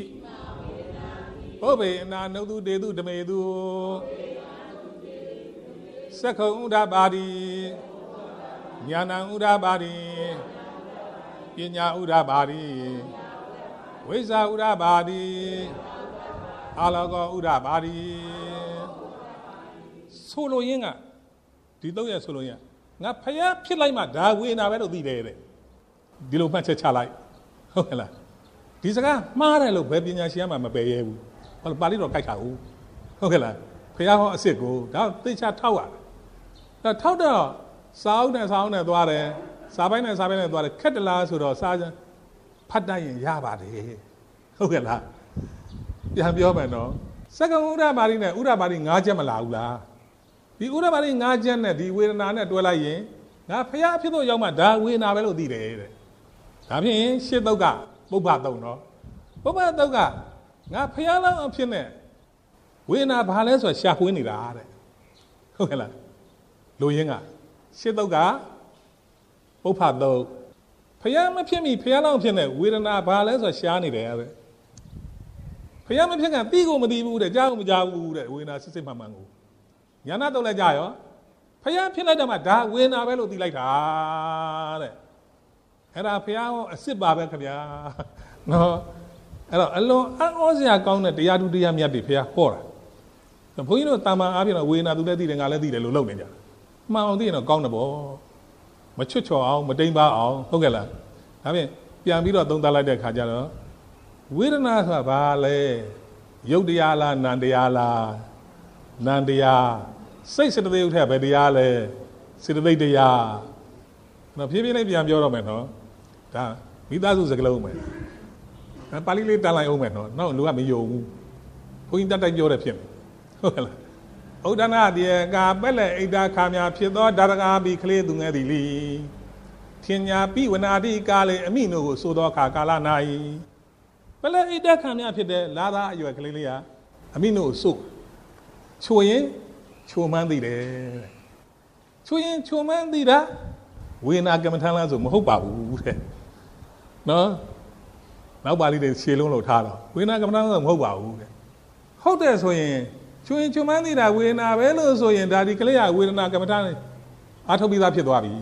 ဘုဗ္ဗေအနာနုတုတေတုဓမေတုသက္ခုံဥဒ္ဒပါတိညာဏဥဒ္ဒပါတိပညာဥဒ္ဒပါတိဝိဇ္ဇာဥဒ္ဒပါတိအာလောကောဥဒ္ဒပါတိဆိုလိုရင်းကဒီတော့ရဆိုလိုရင်းငါဖျားဖြစ်လိုက်မှဒါဝေနာပဲလို့သိတယ်တဲ့ဒီလိုမှတ်ချက်ချလိုက်ဟုတ်ကဲ့လားဒီစကားမှားတယ်လို့ဘယ်ပညာရှင်မှမပယ်ရဲဘူးဘာလို့ပါဠိတော်ကြိုက်တာဟုတ်ဟုတ်ကဲ့လားဖျားဟောအစ်စ်ကိုဒါသိချထောက်ရတာထောက်တော့စာအုပ်နဲ့စာအုပ်နဲ့သွားတယ်စာပိုင်းနဲ့စာပိုင်းနဲ့သွားတယ်ခက်တလားဆိုတော့စာဖတ်တတ်ရင်ရပါတယ်ဟုတ်ကဲ့လားပြန်ပြောမယ်နော်စက္ကဥဒ္ဒပါတိနဲ့ဥဒ္ဒပါတိ၅ချက်မလာဘူးလားဒီဥဒ္ဒပါတိ၅ချက်နဲ့ဒီဝေဒနာနဲ့တွဲလိုက်ရင်ငါဖျားအဖြစ်တော့ရောက်မှဒါဝေဒနာပဲလို့သိတယ်တဲ့ဒါဖြင့်ရှစ်သုတ်ကပုပ္ပသုတ်နော်ပုပ္ပသုတ်ကငါဖျားလောင်းအဖြစ်နဲ့ဝေဒနာဘာလဲဆိုရှာဖွေနေတာတဲ့ဟုတ်ကဲ့လားလူရင်းကရှစ်သုတ်ကပုပ္ပသုတ်ဖျားမဖြစ်မီဖျားလောင်းဖြစ်နေဝေဒနာဘာလဲဆိုရှားနေတယ်တဲ့ဖျားမဖြစ်ကသိကိုမသိဘူးတဲ့ကြားကိုမကြားဘူးတဲ့ဝေဒနာစစ်စစ်မှန်မှန်ကိုညာနာတော့လည်းကြားရောဖျားဖြစ်လိုက်တော့မှဒါဝေဒနာပဲလို့သိလိုက်တာတဲ့အဲ့ဒါဖျားဟောအစ်စ်ပါပဲခင်ဗျာနော်အဲ့တော့အလွန်အံ့ဩစရာကောင်းတဲ့တရားသူတရားမြတ်တွေဖျားဟောတာဘုန်းကြီးတို့တာမန်အားဖြင့်တော့ဝေဒနာသူလည်းသိတယ်ငါလည်းသိတယ်လို့လုပ်နေကြမှန်အောင်သိရင်တော့ကောင်းတယ်ပေါ့မချွတ်ချော်အောင်မတိမ်ပါအောင်ဟုတ်ကဲ့လားဒါဖြင့်ပြန်ပြီးတော့သုံးသပ်လိုက်တဲ့ခါကျတော့ဝေဒနာဆိုတာဘာလဲရုပ်တရားလားနာမ်တရားလားနာမ်တရားစိတ်စေတသိက်ဥထက်ဘယ်တရားလဲစေတသိက်တရားနော်ဖြည်းဖြည်းလေးပြန်ပြောတော့မယ်နော်ဒါမိသားစုစကားလုံးမယ်ပါဠိလေးတန်လိုက်အောင်မယ်နော်နောက်လူကမယုံဘူးဘုန်းကြီးတက်တိုက်ပြောတယ်ဖြစ်မယ်ဟုတ်ကဲ့လားဥဒ္ဒနာတိကာပက်လက်ဣဒ္ဓခါများဖြစ်သောဒါရကာဘီကလေးသူငယ်သည်လီ thiên nhà pi vân na đi ca lệ ami nô của số đó cả cả là này bây giờ ít khám nhà phía đây lá ra yêu cái này à ami nô số chua yên chua mang đi đấy chua yên chua mang đi đó vân na cái mình thằng là rồi mà hốt bảo đấy nó lão bà đi để xe luôn lột tha rồi vân na cái mình thằng là mà hốt bảo đấy hốt đấy rồi yên chua yên chua mang đi là vân na bé luôn rồi yên đã đi cái này à vân na cái mình thằng này à thôi bây giờ phía đó đi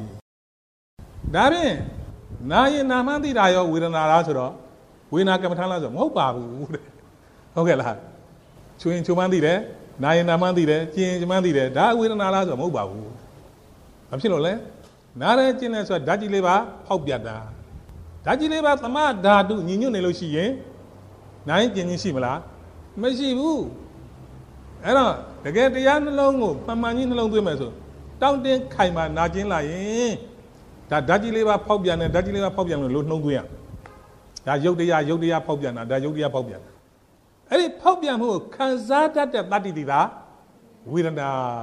đã biết nãy nam mang đi ra rồi vân na ra rồi vân na cái mình thằng là rồi mà hốt bảo đấy ok là chua yên chua mang đi đấy nãy nam mang đi đấy chiên chua mang đi đấy đã vân na ra rồi mà hốt bảo làm sao rồi nãy đấy chiên này rồi đã chỉ lấy ba hậu biện đã đã chỉ lấy ba tama đã đủ nhìn như này luôn xí ấy nãy chiên như xí mà lá mấy xí bu ấy đó cái cái ăn nó ngủ mà mà nhìn nó tôi mà rồi trong tiếng khai mà nãy chiên lại đã đã chỉ lấy ba hậu biện này đã chỉ lấy ba hậu biện là luôn nông tôi à đã dấu đi à dấu đi à hậu biện à đã dấu đi à hậu biện ấy hậu biện hồ khán giả đã đã đã đi đi ra vân na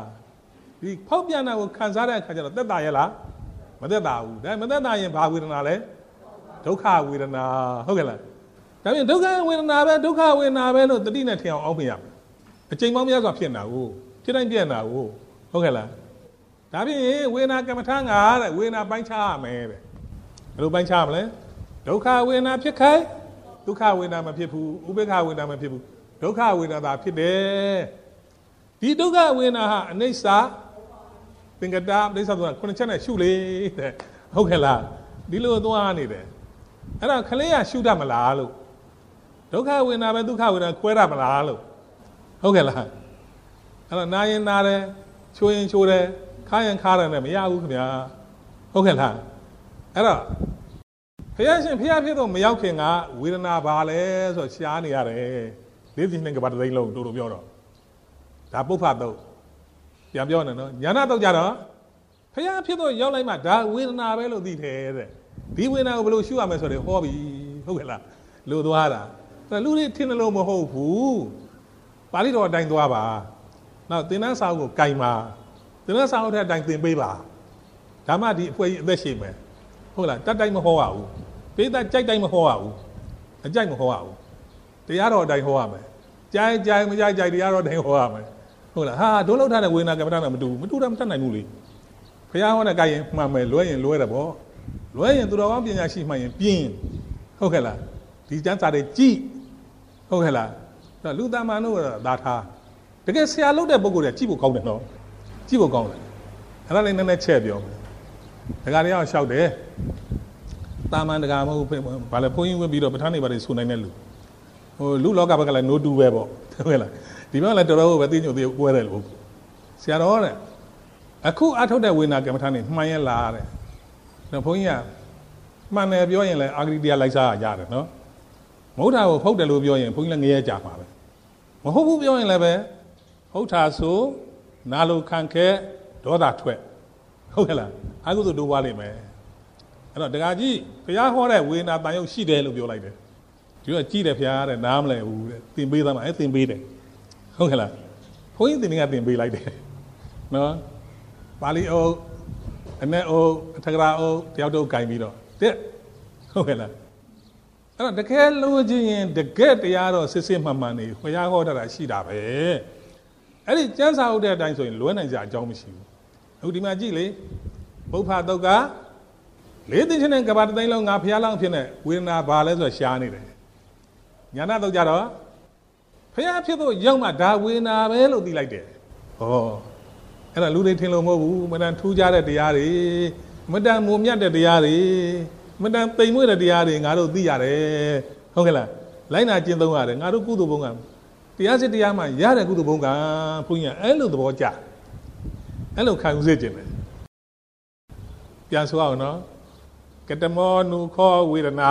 đi hậu biện nào khán giả đã khán giả đã đã vậy là mà đã đào đấy mà đã đào vậy bao vân na đấy đau khá vân naဟုတ်ကဲ့လားဒါပြင်ဒုက္ခဝေဒနာပဲဒုက္ခဝေဒနာပဲလို့တတိနဲ့ထင်အောင်အောင်မရဘူးအချိန်ပေါင်းများစွာဖြစ်နေတာကိုဖြစ်တိုင်းပြည့်နေတာကိုဟုတ်ကဲ့လားဒါပြင်ဝေဒနာကမ္မထာငါတဲ့ဝေဒနာပိုင်းခြားရမယ်တဲ့ဘယ်လိုပိုင်းခြားမလဲဒုက္ခဝေဒနာဖြစ်ခိုင်းဒုက္ခဝေဒနာမဖြစ်ဘူးဥပေက္ခဝေဒနာမဖြစ်ဘူးဒုက္ခဝေဒနာသာဖြစ်တယ်ဒီဒုက္ခဝေဒနာဟာအနိစ္စသင်္ကတအနိစ္စဆိုတာခုနှစ်ချက်နဲ့ရှုလေတဲ့ဟုတ်ကဲ့လားဒီလိုသွားနေတယ်အဲ့ဒါခလေးရရှုတတ်မလားလို့ဒုက္ခဝေဒနာပဲဒုက္ခဝေဒနာခွဲရမလားလို့ဟုတ်ကဲ့လားအဲ့တော့နာရင်နာတယ်ချိုးရင်ချိုးတယ်ခါရင်ခါတယ်နဲ့မရဘူးခင်ဗျာဟုတ်ကဲ့လားအဲ့တော့ဖယားရှင်ဖယားဖြစ်တော့မရောက်ခင်ကဝေဒနာဘာလဲဆိုရှားနေရတယ်လေးစီနဲ့ကဘာတသိန်းလုံးတို့တို့ပြောတော့ဒါပုပ္ဖတုတ်ပြန်ပြောနေနော်ညာနာတော့ကြတော့ဖယားဖြစ်တော့ရောက်လိုက်မှဒါဝေဒနာပဲလို့သိတယ်တဲ့ဒီဝေဒနာကိုဘယ်လိုရှုရမလဲဆိုတော့ဟောပြီဟုတ်ကဲ့လားလို့သွားတာဒါလူတွေထင်တယ်လို့မဟုတ်ဘူးပါဠိတော်အတိုင်းသွားပါနောက်သင်္นานစာအုပ်ကိုကင်ပါသင်္นานစာအုပ်ထဲအတိုင်းသင်ပေးပါဒါမှဒီအဖွဲကြီးအသက်ရှင်မယ်ဟုတ်လားတတ်တိုင်းမဟောရဘူးပိဋကကြိုက်တိုင်းမဟောရဘူးအကြိုက်မဟောရဘူးတရားတော်အတိုင်းဟောရမယ်ကြိုက်ကြိုက်မကြိုက်ကြိုက်တရားတော်အတိုင်းဟောရမယ်ဟုတ်လားဟာဒုလောက်ထားတဲ့ဝေဒနာကမ္မဋ္ဌာန်းမတူဘူးမတူတာမတတ်နိုင်ဘူးလေဘုရားဟောတဲ့ကြိုက်ရင်မှန်မယ်လွဲရင်လွဲတယ်ပေါ့လွဲရင်သူတော်ကောင်းပညာရှိမှရင်ပြင်းဟုတ်ကဲ့လားဒီကျမ်းစာတွေကြည့်ဟုတ်ကဲ့လားလူသားမန်တို့ကသာထားတကယ်ဆရာလုပ်တဲ့ပုဂ္ဂိုလ်တွေကကြည့်ဖို့ကောင်းတယ်နော်ကြည့်ဖို့ကောင်းတယ်အဲ့ဒါလေးနည်းနည်းချက်ပြောမယ်ဒကာတရားရှောက်တယ်တာမန်ဒကာမဟုတ်ဘာလဲဘုန်းကြီးဝင်ပြီးတော့ပဋ္ဌာန်းတွေပါတယ်ဆိုနိုင်တဲ့လူဟိုလူလောကဘက်ကလည်း no do ပဲပေါ့ဟုတ်ကဲ့လားဒီဘက်ကလည်းတော်တော်ပဲသိညို့သေးပွဲတယ်လို့ဆရာတော်တဲ့အခုအထုတ်တဲ့ဝေဒနာကမ္မထာနေမှန်ရဲ့လားတဲ့တော့ဘုန်းကြီးကမှန်တယ်ပြောရင်လည်းအာဂရိတရားလိုက်စားရတယ်နော်မဟုတ်တာကိုဖုတ်တယ်လို့ပြောရင်ဘုန်းကြီးလည်းငရဲကြမှာပဲမဟုတ်ဘူးပြောရင်လည်းပဲဟုတ်တာဆိုနာလိုခံခဲဒေါသထွက်ဟုတ်ကဲ့လားအကုသိုလ်တိုးပွားလိမ့်မယ်အဲ့တော့တခါကြီးဘုရားဟောတဲ့ဝေဒနာတန်ရုပ်ရှိတယ်လို့ပြောလိုက်တယ်ဒီကကြည့်တယ်ဘုရားတဲ့နားမလဲဘူးတဲ့သင်ပေးသားမှာအဲ့သင်ပေးတယ်ဟုတ်ကဲ့လားဘုန်းကြီးသင်ကသင်ပေးလိုက်တယ်နော်ပါဠိအုပ်အနဲ့အုပ်အထကရာအုပ်တယောက်တော့ကင်ပြီးတော့တဲ့ဟုတ်ကဲ့လားအဲ့တော့တကယ်လို့ချင်းရင်တကယ်တရားတော့စစ်စစ်မှန်မှန်နေဘုရားဟောတာရှိတာပဲအဲ့ဒီကျမ်းစာဟုတ်တဲ့အတိုင်းဆိုရင်လွဲနိုင်ကြအကြောင်းမရှိဘူးအခုဒီမှာကြည့်လေပုပ္ဖတုတ်ကလေးသိချင်းနဲ့ကဘာတသိန်းလုံးငါဘုရားလောင်းဖြစ်နေဝေဒနာဘာလဲဆိုတော့ရှားနေတယ်ညာနာတုတ်ကြတော့ဘုရားဖြစ်တော့ရောက်မှဒါဝေဒနာပဲလို့သိလိုက်တယ်ဟောအဲ့ဒါလူတွေထင်လို့မဟုတ်ဘူးမတန်ထူးကြတဲ့တရားတွေမတန်မုံမြတ်တဲ့တရားတွေမတန်ပိန်မွေ့တဲ့တရားတွေငါတို့သိရတယ်ဟုတ်ကဲ့လားလိုက်နာကျင့်သုံးရတယ်ငါတို့ကုသိုလ်ဘုံကတရားစစ်တရားမှရတဲ့ကုသိုလ်ဘုံကဘုန်းကြီးအဲ့လိုသဘောကျအဲ့လိုခံယူစေခြင်းပဲပြန်ဆိုအောင်နော်ကတမောနုခောဝေဒနာ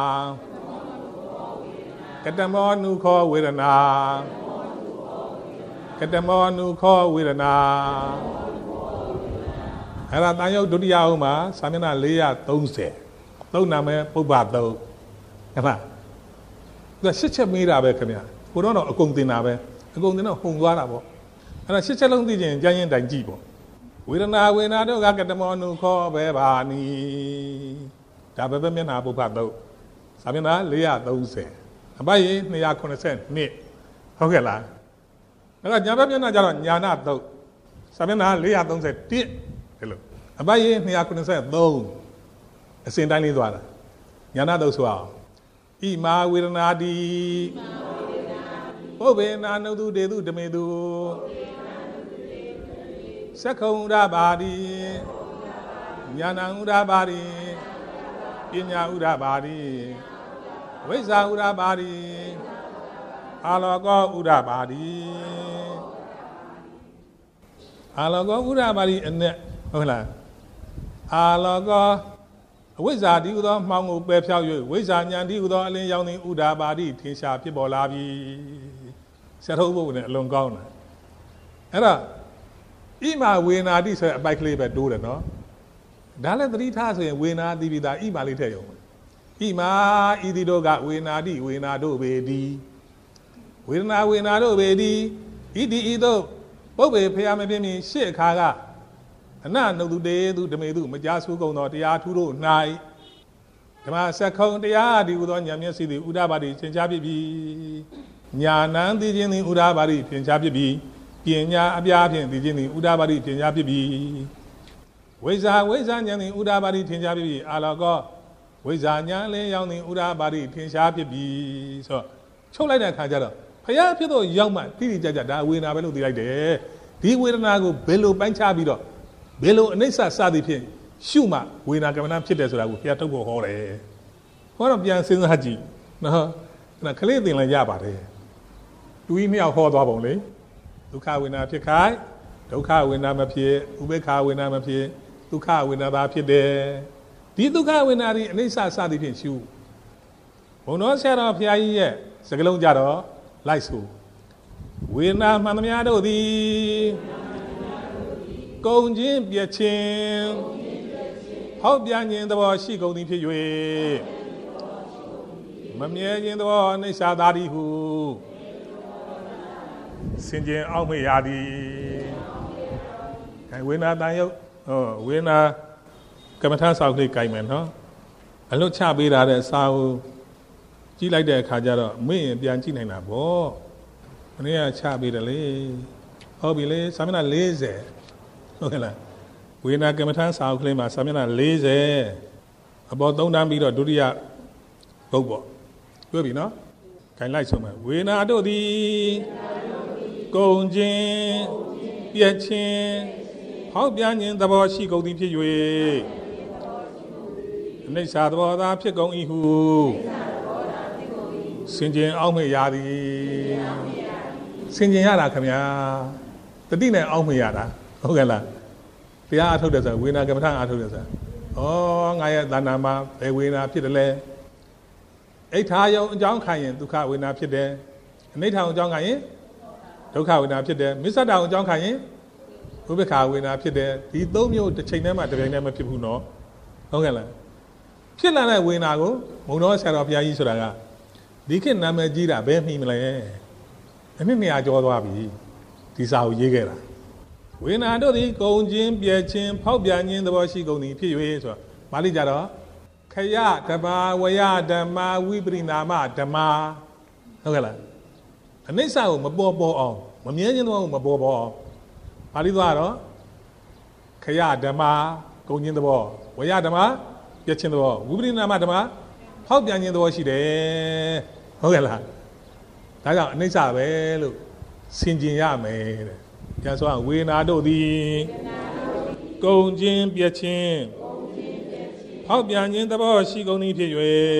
ကတမောနုခောဝေဒနာကတမောနုခောဝေဒနာအဲ့ဒါတန်ရုပ်ဒုတိယအောင်မှာစာမျက်နှာ၄၃၀သုံးနာမယ်ပုပ္ပတုတ်ဟုတ်လားသူကရှစ်ချက်မေးတာပဲခင်ဗျာကိုတော့တော့အကုန်တင်တာပဲအကုန်တင်တော့ဟုန်သွားတာပေါ့အဲ့ဒါရှစ်ချက်လုံးသိချင်ကြမ်းရင်တိုင်ကြည့်ပေါ့ဝေဒနာဝေဒနာတို့ကကတမောနုခောပဲပါနီဒါပဲပဲမျက်နှာပုပ္ပတုတ်စာမျက်နှာ၄၃၀အပိုက်ရင်၂၇၂ဟုတ်ကဲ့လားအဲ့တော့ညာဘက်မျက်နှာကျတော့ညာနာတုတ်စာမျက်နှာ၄၃၁ဒီလိုအပိုက်ရင်၂၇၃အစဉ်တိုင်းလေးသွားတာညာနာတုတ်ဆိုအောင်ဣမာဝေဒနာတိပုဗ္ဗေနာနုတုတေတုဓမေတုသက္ခုံဥဒပါတိညာဏဥဒပါတိပညာဥဒပါတိဝိဇ္ဇာဥဒပါတိအာလောကောဥဒပါတိအာလောကောဥဒပါတိအနဲ့ဟုတ်လားအာလောကောအဝိဇ္ဇာတိဟူသောမှောင်ကိုပယ်ဖြောက်၍ဝိဇ္ဇာဉာဏ်တိဟူသောအလင်းရောင်သည်ဥဒပါတိထင်ရှားဖြစ်ပေါ်လာပြီဆရာထုတ်ဖို့နဲ့အလွန်ကောင်းတယ်အဲ့ဒါဣမာဝေနာတိဆိုတဲ့အပိုက်ကလေးပဲတိုးတယ်နော်ဒါလည်းသတိထားဆိုရင်ဝေနာတိပိတာဣမာလေးထည့်ရုံဣမာဣတိတို့ကဝေနာတိဝေနာတို့ပေတိဝေဒနာဝေနာတို့ပေတိဣတိဤတို့ပုပ္ပေဖျားမပြင်းမြင်ရှေ့အခါကအနနုတုတေသူဓမေသူမကြားဆိုးကုန်သောတရားထူးတို့၌ဓမ္မစက္ခုံတရားဒီဟူသောဉာဏ်မျက်စိသည်ဥဒ္ဒပါတိသင်္ချာဖြစ်ပြီညာဏံသိခြင်းသည်ဥဒ္ဒပါတိသင်္ချာဖြစ်ပြီပညာအပြားဖြင့်သိခြင်းသည်ဥဒ္ဒပါတိသင်္ချာဖြစ်ပြီဝိဇ္ဇာဝိဇ္ဇာဉာဏ်သည်ဥဒ္ဒပါတိသင်္ချာဖြစ်ပြီအာလောကောဝိဇ္ဇာဉာဏ်လည်းရောက်သည်ဥဒ္ဒပါတိသင်္ချာဖြစ်ပြီဆိုတော့ချုပ်လိုက်တဲ့အခါကျတော့ဖယားဖြစ်တော့ရောက်မှတိတိကျကျဒါဝေဒနာပဲလို့သိလိုက်တယ်ဒီဝေဒနာကိုဘယ်လိုပိုင်းခြားပြီးတော့ဘယ်လိုအနိစ္စစသည်ဖြင့်ရှုမှဝေဒနာကမ္မနာဖြစ်တယ်ဆိုတာကိုဘုရားထုတ်ဖို့ဟောတယ်ဟောတော့ပြန်စဉ်းစားကြည့်နော်အဲ့ဒါခလေးသင်လည်းရပါတယ်တူကြီးနှစ်ယောက်ဟောသွားပုံလေဒုက္ခဝေဒနာဖြစ်ခိုင်းဒုက္ခဝေဒနာမဖြစ်ဥပေက္ခဝေဒနာမဖြစ်ဒုက္ခဝေဒနာသာဖြစ်တယ်ဒီဒုက္ခဝေဒနာဒီအနိစ္စစသည်ဖြင့်ရှုဘုံတော်ဆရာတော်ဘုရားကြီးရဲ့စကားလုံးကြတော့လိုက်ဆိုဝေဒနာမှန်သမျှတို့သည်ကုန်ခြင်းပြည့်ခြင်းဟောက်ပြန်ခြင်းသဘောရှိကုန်သည်ဖြစ်၍မမြဲခြင်းသဘောအနိစ္စသာသည်ဟုစင်ကြင်အောက်မေ့ရသည်အဲဝေဒနာတန်ရုပ်ဟောဝေဒနာကမ္မထာဆောက်ကလေးကြိုင်မယ်နော်အလွတ်ချပေးတာတဲ့စာအုပ်ကြည့်လိုက်တဲ့အခါကျတော့မေ့ရင်ပြန်ကြည့်နိုင်တာပေါ့မနေ့ကချပေးတယ်လေဟုတ်ပြီလေစာမျက်နှာ၄၀ဟုတ်ကဲ့လားဝေဒနာကမ္မထာစာအုပ်ကလေးမှာစာမျက်နှာ၄၀အပေါ်သုံးတန်းပြီးတော့ဒုတိယဘုတ်ပေါ့တွေ့ပြီနော်ခိုင်လိုက်ဆုံးမယ်ဝေဒနာတို့သည်ကုန်ခြင်းပြည့်ခြင်းဟောက်ပြန်ခြင်းသဘောရှိကုန်သည်ဖြစ်၍အနိစ္စသဘောသာဖြစ်ကုန်၏ဟုစင်ကြင်အောက်မေ့ရသည်စင်ကြင်ရတာခင်ဗျာတတိနဲ့အောက်မေ့ရတာဟုတ်ကဲ့လားတရားအထုတ်တယ်ဆိုဝေဒနာကမ္မထာအထုတ်တယ်ဆိုဩငါရဲ့တဏ္ဍာမှာဘယ်ဝေဒနာဖြစ်တယ်လဲအိဋ္ဌာယုံအကြောင်းခံရင်ဒုက္ခဝေဒနာဖြစ်တယ်အနိဋ္ဌာယုံအကြောင်းခံရင်ဒုက္ခဝေဒနာဖြစ်တယ်မစ္ဆဒာယုံအကြောင်းခံရင်ဥပေက္ခဝေဒနာဖြစ်တယ်ဒီသုံးမျိုးတစ်ချိန်တည်းမှာတစ်ပြိုင်တည်းမဖြစ်ဘူးနော်ဟုတ်ကဲ့လားဖြစ်လာတဲ့ဝေဒနာကိုမုံတော်ဆရာတော်ဘုရားကြီးဆိုတာကဒီခေတ်နာမည်ကြီးတာဘယ်မှီမလဲအနှစ်နေရာကျော်သွားပြီဒီစာကိုရေးခဲ့တာဝေဒနာတို့သည်ကုန်ခြင်းပြည့်ခြင်းဖောက်ပြန်ခြင်းသဘောရှိကုန်သည်ဖြစ်၍ဆိုတော့ပါဠိကြတော့ခယဓမ္မာဝယဓမ္မာဝိပရိနာမဓမ္မာဟုတ်ကဲ့လားအနိစ္စကိုမပေါ်ပေါ်အောင်မမြဲခြင်းသဘောကိုမပေါ်ပေါ်အောင်ပါဠိသွားတော့ခယဓမ္မာကုန်ခြင်းသဘောဝယဓမ္မာပြည့်ခြင်းသဘောဝိပရိနာမဓမ္မာဖောက်ပြန်ခြင်းသဘောရှိတယ်ဟုတ်ကဲ့လားဒါကြောင့်အနိစ္စပဲလို့ဆင်ခြင်ရမယ်တဲ့ကျန်ဆိုအောင်ဝေဒနာတို့သည်ကုန်ခြင်းပြည့်ခြင်းဖောက်ပြန်ခြင်းသဘောရှိကုန်သည်ဖြစ်၍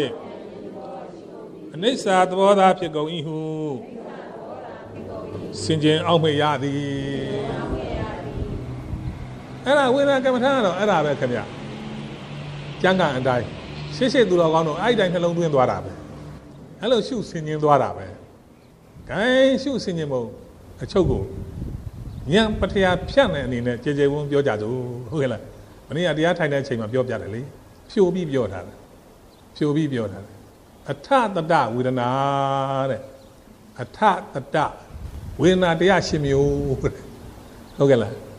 အနိစ္စသဘောသာဖြစ်ကုန်၏ဟုဆင်ခြင်အောက်မေ့ရသည်အဲ့ဒါဝေဒနာကမ္မထာကတော့အဲ့ဒါပဲခင်ဗျကျမ်းဂန်အတိုင်းရှေ့ရှေ့သူတော်ကောင်းတို့အဲ့ဒီတိုင်းနှလုံးသွင်းသွားတာပဲအဲ့လိုရှုဆင်ခြင်သွားတာပဲခိုင်းရှုဆင်ခြင်ဖို့အချုပ်ကိုဉာဏ်ပထယာဖြတ်တဲ့အနေနဲ့ကြေကြေဝန်းပြောကြစို့ဟုတ်ကဲ့လားမနေ့ကတရားထိုင်တဲ့အချိန်မှာပြောပြတယ်လေဖြိုပြီးပြောထားတယ်ဖြိုပြီးပြောထားတယ်အထတတဝေဒနာတဲ့အထတတဝေဒနာတရားရှင်မျိုးဟုတ်ကဲ့လား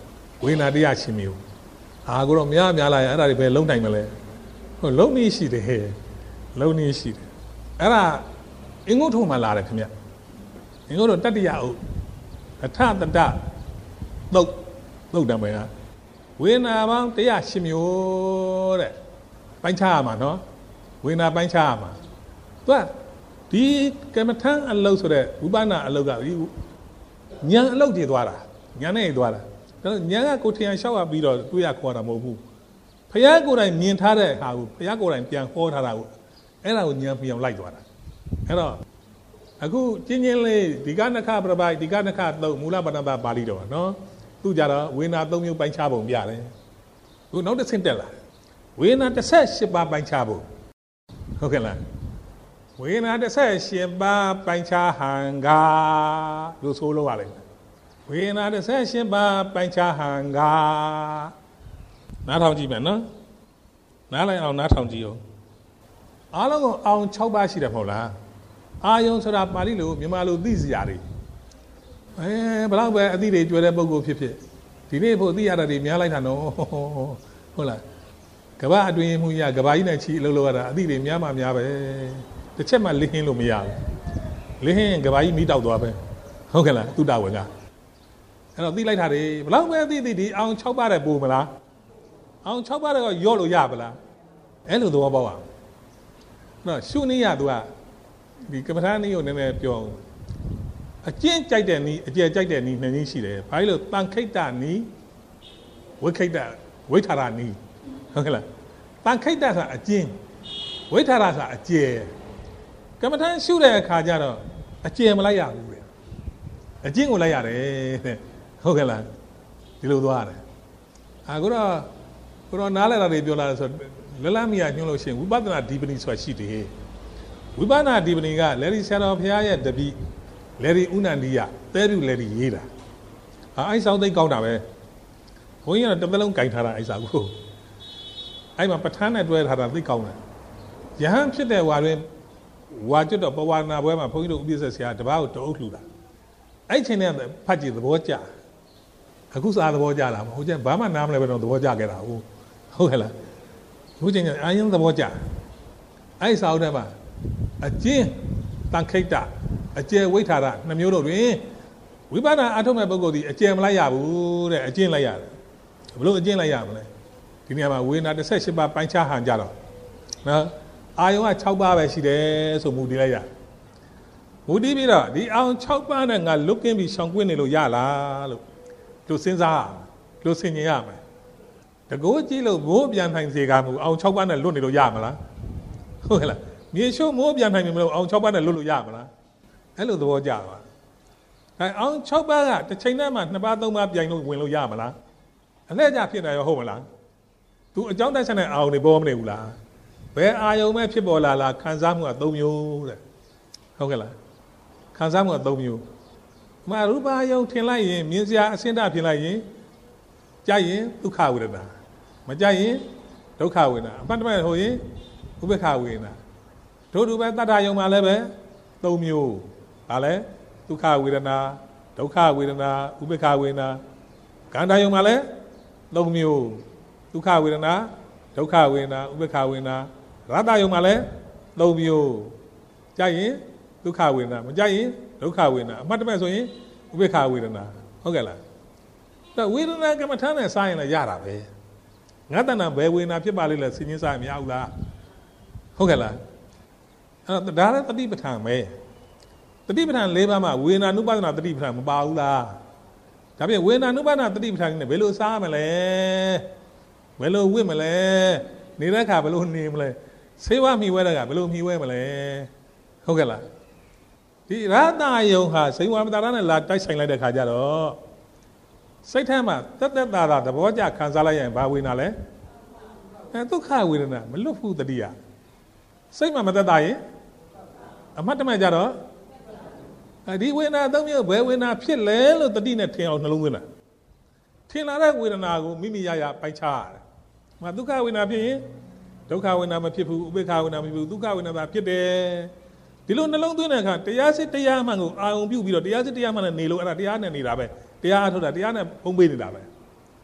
ဝေဒနာတရားရှင်မျိုးအာကိုတော့များများလာရင်အဲ့ဒါတွေပဲလုံးနိုင်မလဲဟိုလုံးနည်းရှိတယ်လုံးနည်းရှိတယ်အဲ့ဒါအင်္ဂုတ္ထုမှာလာတယ်ခင်ဗျအင်္ဂုတ္ထုတတ္တိယဥအထတတသုတ်သုတ်တံပဲကဝေဒနာပေါင်းတရားရှင်မျိုးတဲ့ပိုင်းခြားရမှာနော်ဝေဒနာပိုင်းခြားရမှာသူကဒီကမ္မထံအလုပ်ဆိုတဲ့ဝိပဿနာအလုပ်ကဒီဉာဏ်အလုပ်တွေသွားတာဉာဏ်နဲ့သွားတာဒါဉာဏ်ကကိုထင်ရလျှောက်ရပြီးတော့တွေးရခေါ်တာမဟုတ်ဘူးဘုရားကိုယ်တိုင်မြင်ထားတဲ့ဟာကိုဘုရားကိုယ်တိုင်ပြန်ဟောထားတာကိုအဲ့ဒါကိုဉာဏ်ပြောင်းလိုက်သွားတာအဲ့တော့အခုကျင်းချင်းလေးဒီကနခပြပိုက်ဒီကနခသုံးမူလပဏ္ဏပါဠိတော်နော်သူကြတော့ဝေဒနာသုံးမျိုးပိုင်းခြားပုံပြတယ်အခုနောက်တစ်ဆင့်တက်လာဝေဒနာတစ်ဆက်ရှစ်ပါးပိုင်းခြားပုံဟုတ်ကဲ့လားဝေဒနာတစ်ဆက်ရှစ်ပါးပိုင်းခြားဟံကလို့ဆိုလို့ရလိမ့်မယ်ဝေဒနာတစ်ဆက်ရှစ်ပါးပိုင်းခြားဟံကနားထောင်ကြည့်မယ်နော်နားလိုက်အောင်နားထောင်ကြည့်အောင်အားလုံးကိုအောင်၆ပါးရှိတယ်မဟုတ်လားအာယုံဆိုတာပါဠိလိုမြန်မာလိုသိစရာတွေအဲဘလောက်ပဲအသိတွေကျွဲတဲ့ပုဂ္ဂိုလ်ဖြစ်ဖြစ်ဒီနေ့ဖို့သိရတာတွေများလိုက်တာနော်ဟုတ်လားကဘာအတွင်းမှုရကဘာကြီးနဲ့ချီအလုပ်လုပ်ရတာအသိတွေများမှများပဲတစ်ချက်မှလင်းဟင်းလို့မရဘူးလင်းဟင်းကဘာကြီးမိတောက်သွားပဲဟုတ်ကဲ့လားသူတာဝင်ကအဲ့တော့သိလိုက်တာတွေဘလောက်ပဲသိသိဒီအောင်၆ပါးတဲ့ပို့မလားအောင်၆ပါးတဲ့ကရော့လို့ရပါလားအဲ့လိုသဘောပေါက်အောင်နော်ရှုနည်းရသူကဒီကမ္မထာနည်းကိုနည်းနည်းပြောအောင်အကျင့်ကြိုက်တဲ့နည်းအကျယ်ကြိုက်တဲ့နည်းနှစ်နည်းရှိတယ်ဘာလို့တန်ခိတ္တနည်းဝိခိတ္တဝိထာရနည်းဟုတ်ကဲ့လားတန်ခိတ္တဆိုတာအကျင့်ဝိထာရဆိုတာအကျယ်ကမ္မထာရှုတဲ့အခါကျတော့အကျယ်မလိုက်ရဘူးလေအကျင့်ကိုလိုက်ရတယ်တဲ့ဟုတ်ကဲ့လားဒီလိုသွားရတယ်အခုတော့ကိုတော့နားလည်တာတွေပြောလာတယ်ဆိုလလမီယာညွှန်းလို့ရှိရင်ဝိပဿနာဒီပနီဆိုတာရှိတယ်ဝိပဿနာဒီပနီကလေဒီဆရာတော်ဘုရားရဲ့တပည့်လေဒီဥနန္ဒီယသဲပြုလေဒီရေးတာအဲ့ဆောင်သိကောင်းတာပဲဘုန်းကြီးကတစ်ပလုံးကင်ထားတာအဲ့စာကိုအဲ့မှာပဋ္ဌာန်းနဲ့တွဲထားတာသိကောင်းတယ်ယဟန်ဖြစ်တဲ့ဝါတွင်ဝါကျွတ်တော့ပဝါနာပွဲမှာဘုန်းကြီးတို့ဥပ္ပစ္ဆဆရာတပားကိုတအုပ်လှူတာအဲ့ချိန်နဲ့ဖတ်ကြည့်သဘောကျအခုစာသဘောကျတာမဟုတ်ကျဘာမှနားမလဲပဲတော့သဘောကျခဲ့တာဟုတ်ဟုတ်ကဲ့လားအခုချိန်ကအာယုံသဘောကျအဲ့စာအုပ်ထဲမှာအကျဉ်တန်ခိတ္တအကျယ်ဝိထာရနှမျိုးတို့တွင်ဝိပဿနာအထုတ်မဲ့ပုဂ္ဂိုလ်ဒီအကျယ်မလိုက်ရဘူးတဲ့အကျဉ်လိုက်ရတယ်ဘယ်လိုအကျဉ်လိုက်ရမလဲဒီနေရာမှာဝေဒနာတစ်ဆက်ရှစ်ပါးပိုင်းခြားဟန်ကြတော့နော်အာယုံက၆ပါးပဲရှိတယ်ဆိုမူတည်လိုက်ရမူတည်ပြီးတော့ဒီအောင်၆ပါးနဲ့ငါလွတ်ကင်းပြီးရှောင်ကွင်းနေလို့ရလားလို့လို့စဉ်းစားလို့ဆင်ញင်ရမယ်တကိုးကြည့်လို့မိုးပြန်နိုင်စေကမူအောင်၆ပါးနဲ့လွတ်နေလို့ရမလားဟုတ်ကဲ့လားမြေရှိုးမိုးပြန်နိုင်ပြီမလို့အောင်၆ပါးနဲ့လွတ်လို့ရမလားအဲ့လိုသဘောကျပါအဲအောင်၆ပါးကတစ်ချိန်တည်းမှာနှစ်ပါးသုံးပါးပြိုင်လို့ဝင်လို့ရမလားအလှည့်ကျဖြစ်နေရောဟုတ်မလားသူအကြောင်းတက်ဆက်တဲ့အာယုံတွေပေါ်မနေဘူးလားဘယ်အာယုံပဲဖြစ်ပေါ်လာလားခံစားမှုက၃မျိုးတဲ့ဟုတ်ကဲ့လားခံစားမှုက၃မျိုးမရူပယုံထင်လိုက်ရင်မြင်စရာအစင်းတဖြစ်လိုက်ရင်ကြိုက်ရင်ဒုက္ခဝေဒနာမကြိုက်ရင်ဒုက္ခဝေဒနာအပတ်တမဲ့ဟိုရင်ဥပေက္ခဝေဒနာတို့တူပဲတတ္တယုံမှာလည်းပဲ၃မျိုးဒါလည်းဒုက္ခဝေဒနာဒုက္ခဝေဒနာဥပေက္ခဝေဒနာကန္တာယုံမှာလည်း၃မျိုးဒုက္ခဝေဒနာဒုက္ခဝေဒနာဥပေက္ခဝေဒနာရတ္တယုံမှာလည်း၃မျိုးကြိုက်ရင်ဒုက္ခဝေဒနာမကြိုက်ရင်ဒုက္ခဝေဒနာအမှတ်တမဲ့ဆိုရင်ဥပေက္ခဝေဒနာဟုတ်ကဲ့လားဒါဝေဒနာကမ္မထာနဲ့စားရင်လည်းရတာပဲငါတဏ္ဍဘယ်ဝေဒနာဖြစ်ပါလိမ့်လဲစဉ်းစားရင်မရဘူးလားဟုတ်ကဲ့လားအဲ့တော့ဒါလည်းတတိပဋ္ဌာန်ပဲတတိပဋ္ဌာန်၄ပါးမှာဝေဒနာနုပါဒနာတတိပဋ္ဌာန်မပါဘူးလားဒါပြင်ဝေဒနာနုပါဒနာတတိပဋ္ဌာန်နဲ့ဘယ်လိုစားမလဲဘယ်လိုဝတ်မလဲနေတဲ့အခါဘယ်လိုနေမလဲဆေးဝါးမြှဝဲတဲ့အခါဘယ်လိုမြှဝဲမလဲဟုတ်ကဲ့လားဒီရတ္တယုံဟာစိတ်ဝါမတာရနဲ့လာတိုက်ဆိုင်လိုက်တဲ့ခါကျတော့စိတ်ထဲမှာတက်တက်တာတာသဘောကျခံစားလိုက်ရင်ဘာဝေဒနာလဲအဲဒုက္ခဝေဒနာမလွတ်ဘူးတတိယစိတ်မှာမသက်သာရင်အမှတ်တမဲ့ကြတော့ဒီဝေဒနာသုံးမျိုးဘယ်ဝေဒနာဖြစ်လဲလို့တတိနဲ့ထင်အောင်နှလုံးသွင်းတာထင်လာတဲ့ဝေဒနာကိုမိမိရရပိုက်ချရတယ်။မဒုက္ခဝေဒနာဖြစ်ရင်ဒုက္ခဝေဒနာမဖြစ်ဘူးဥပေက္ခဝေဒနာမဖြစ်ဘူးဒုက္ခဝေဒနာဖြစ်တယ်။ဒီလိုနှလုံးသွင်းတဲ့အခါတရားစစ်တရားမှန်ကိုအာရုံပြုပြီးတော့တရားစစ်တရားမှန်နဲ့နေလို့အဲ့ဒါတရားနဲ့နေတာပဲတရားအထုတ်တာတရားနဲ့ပုံပေးနေတာပဲ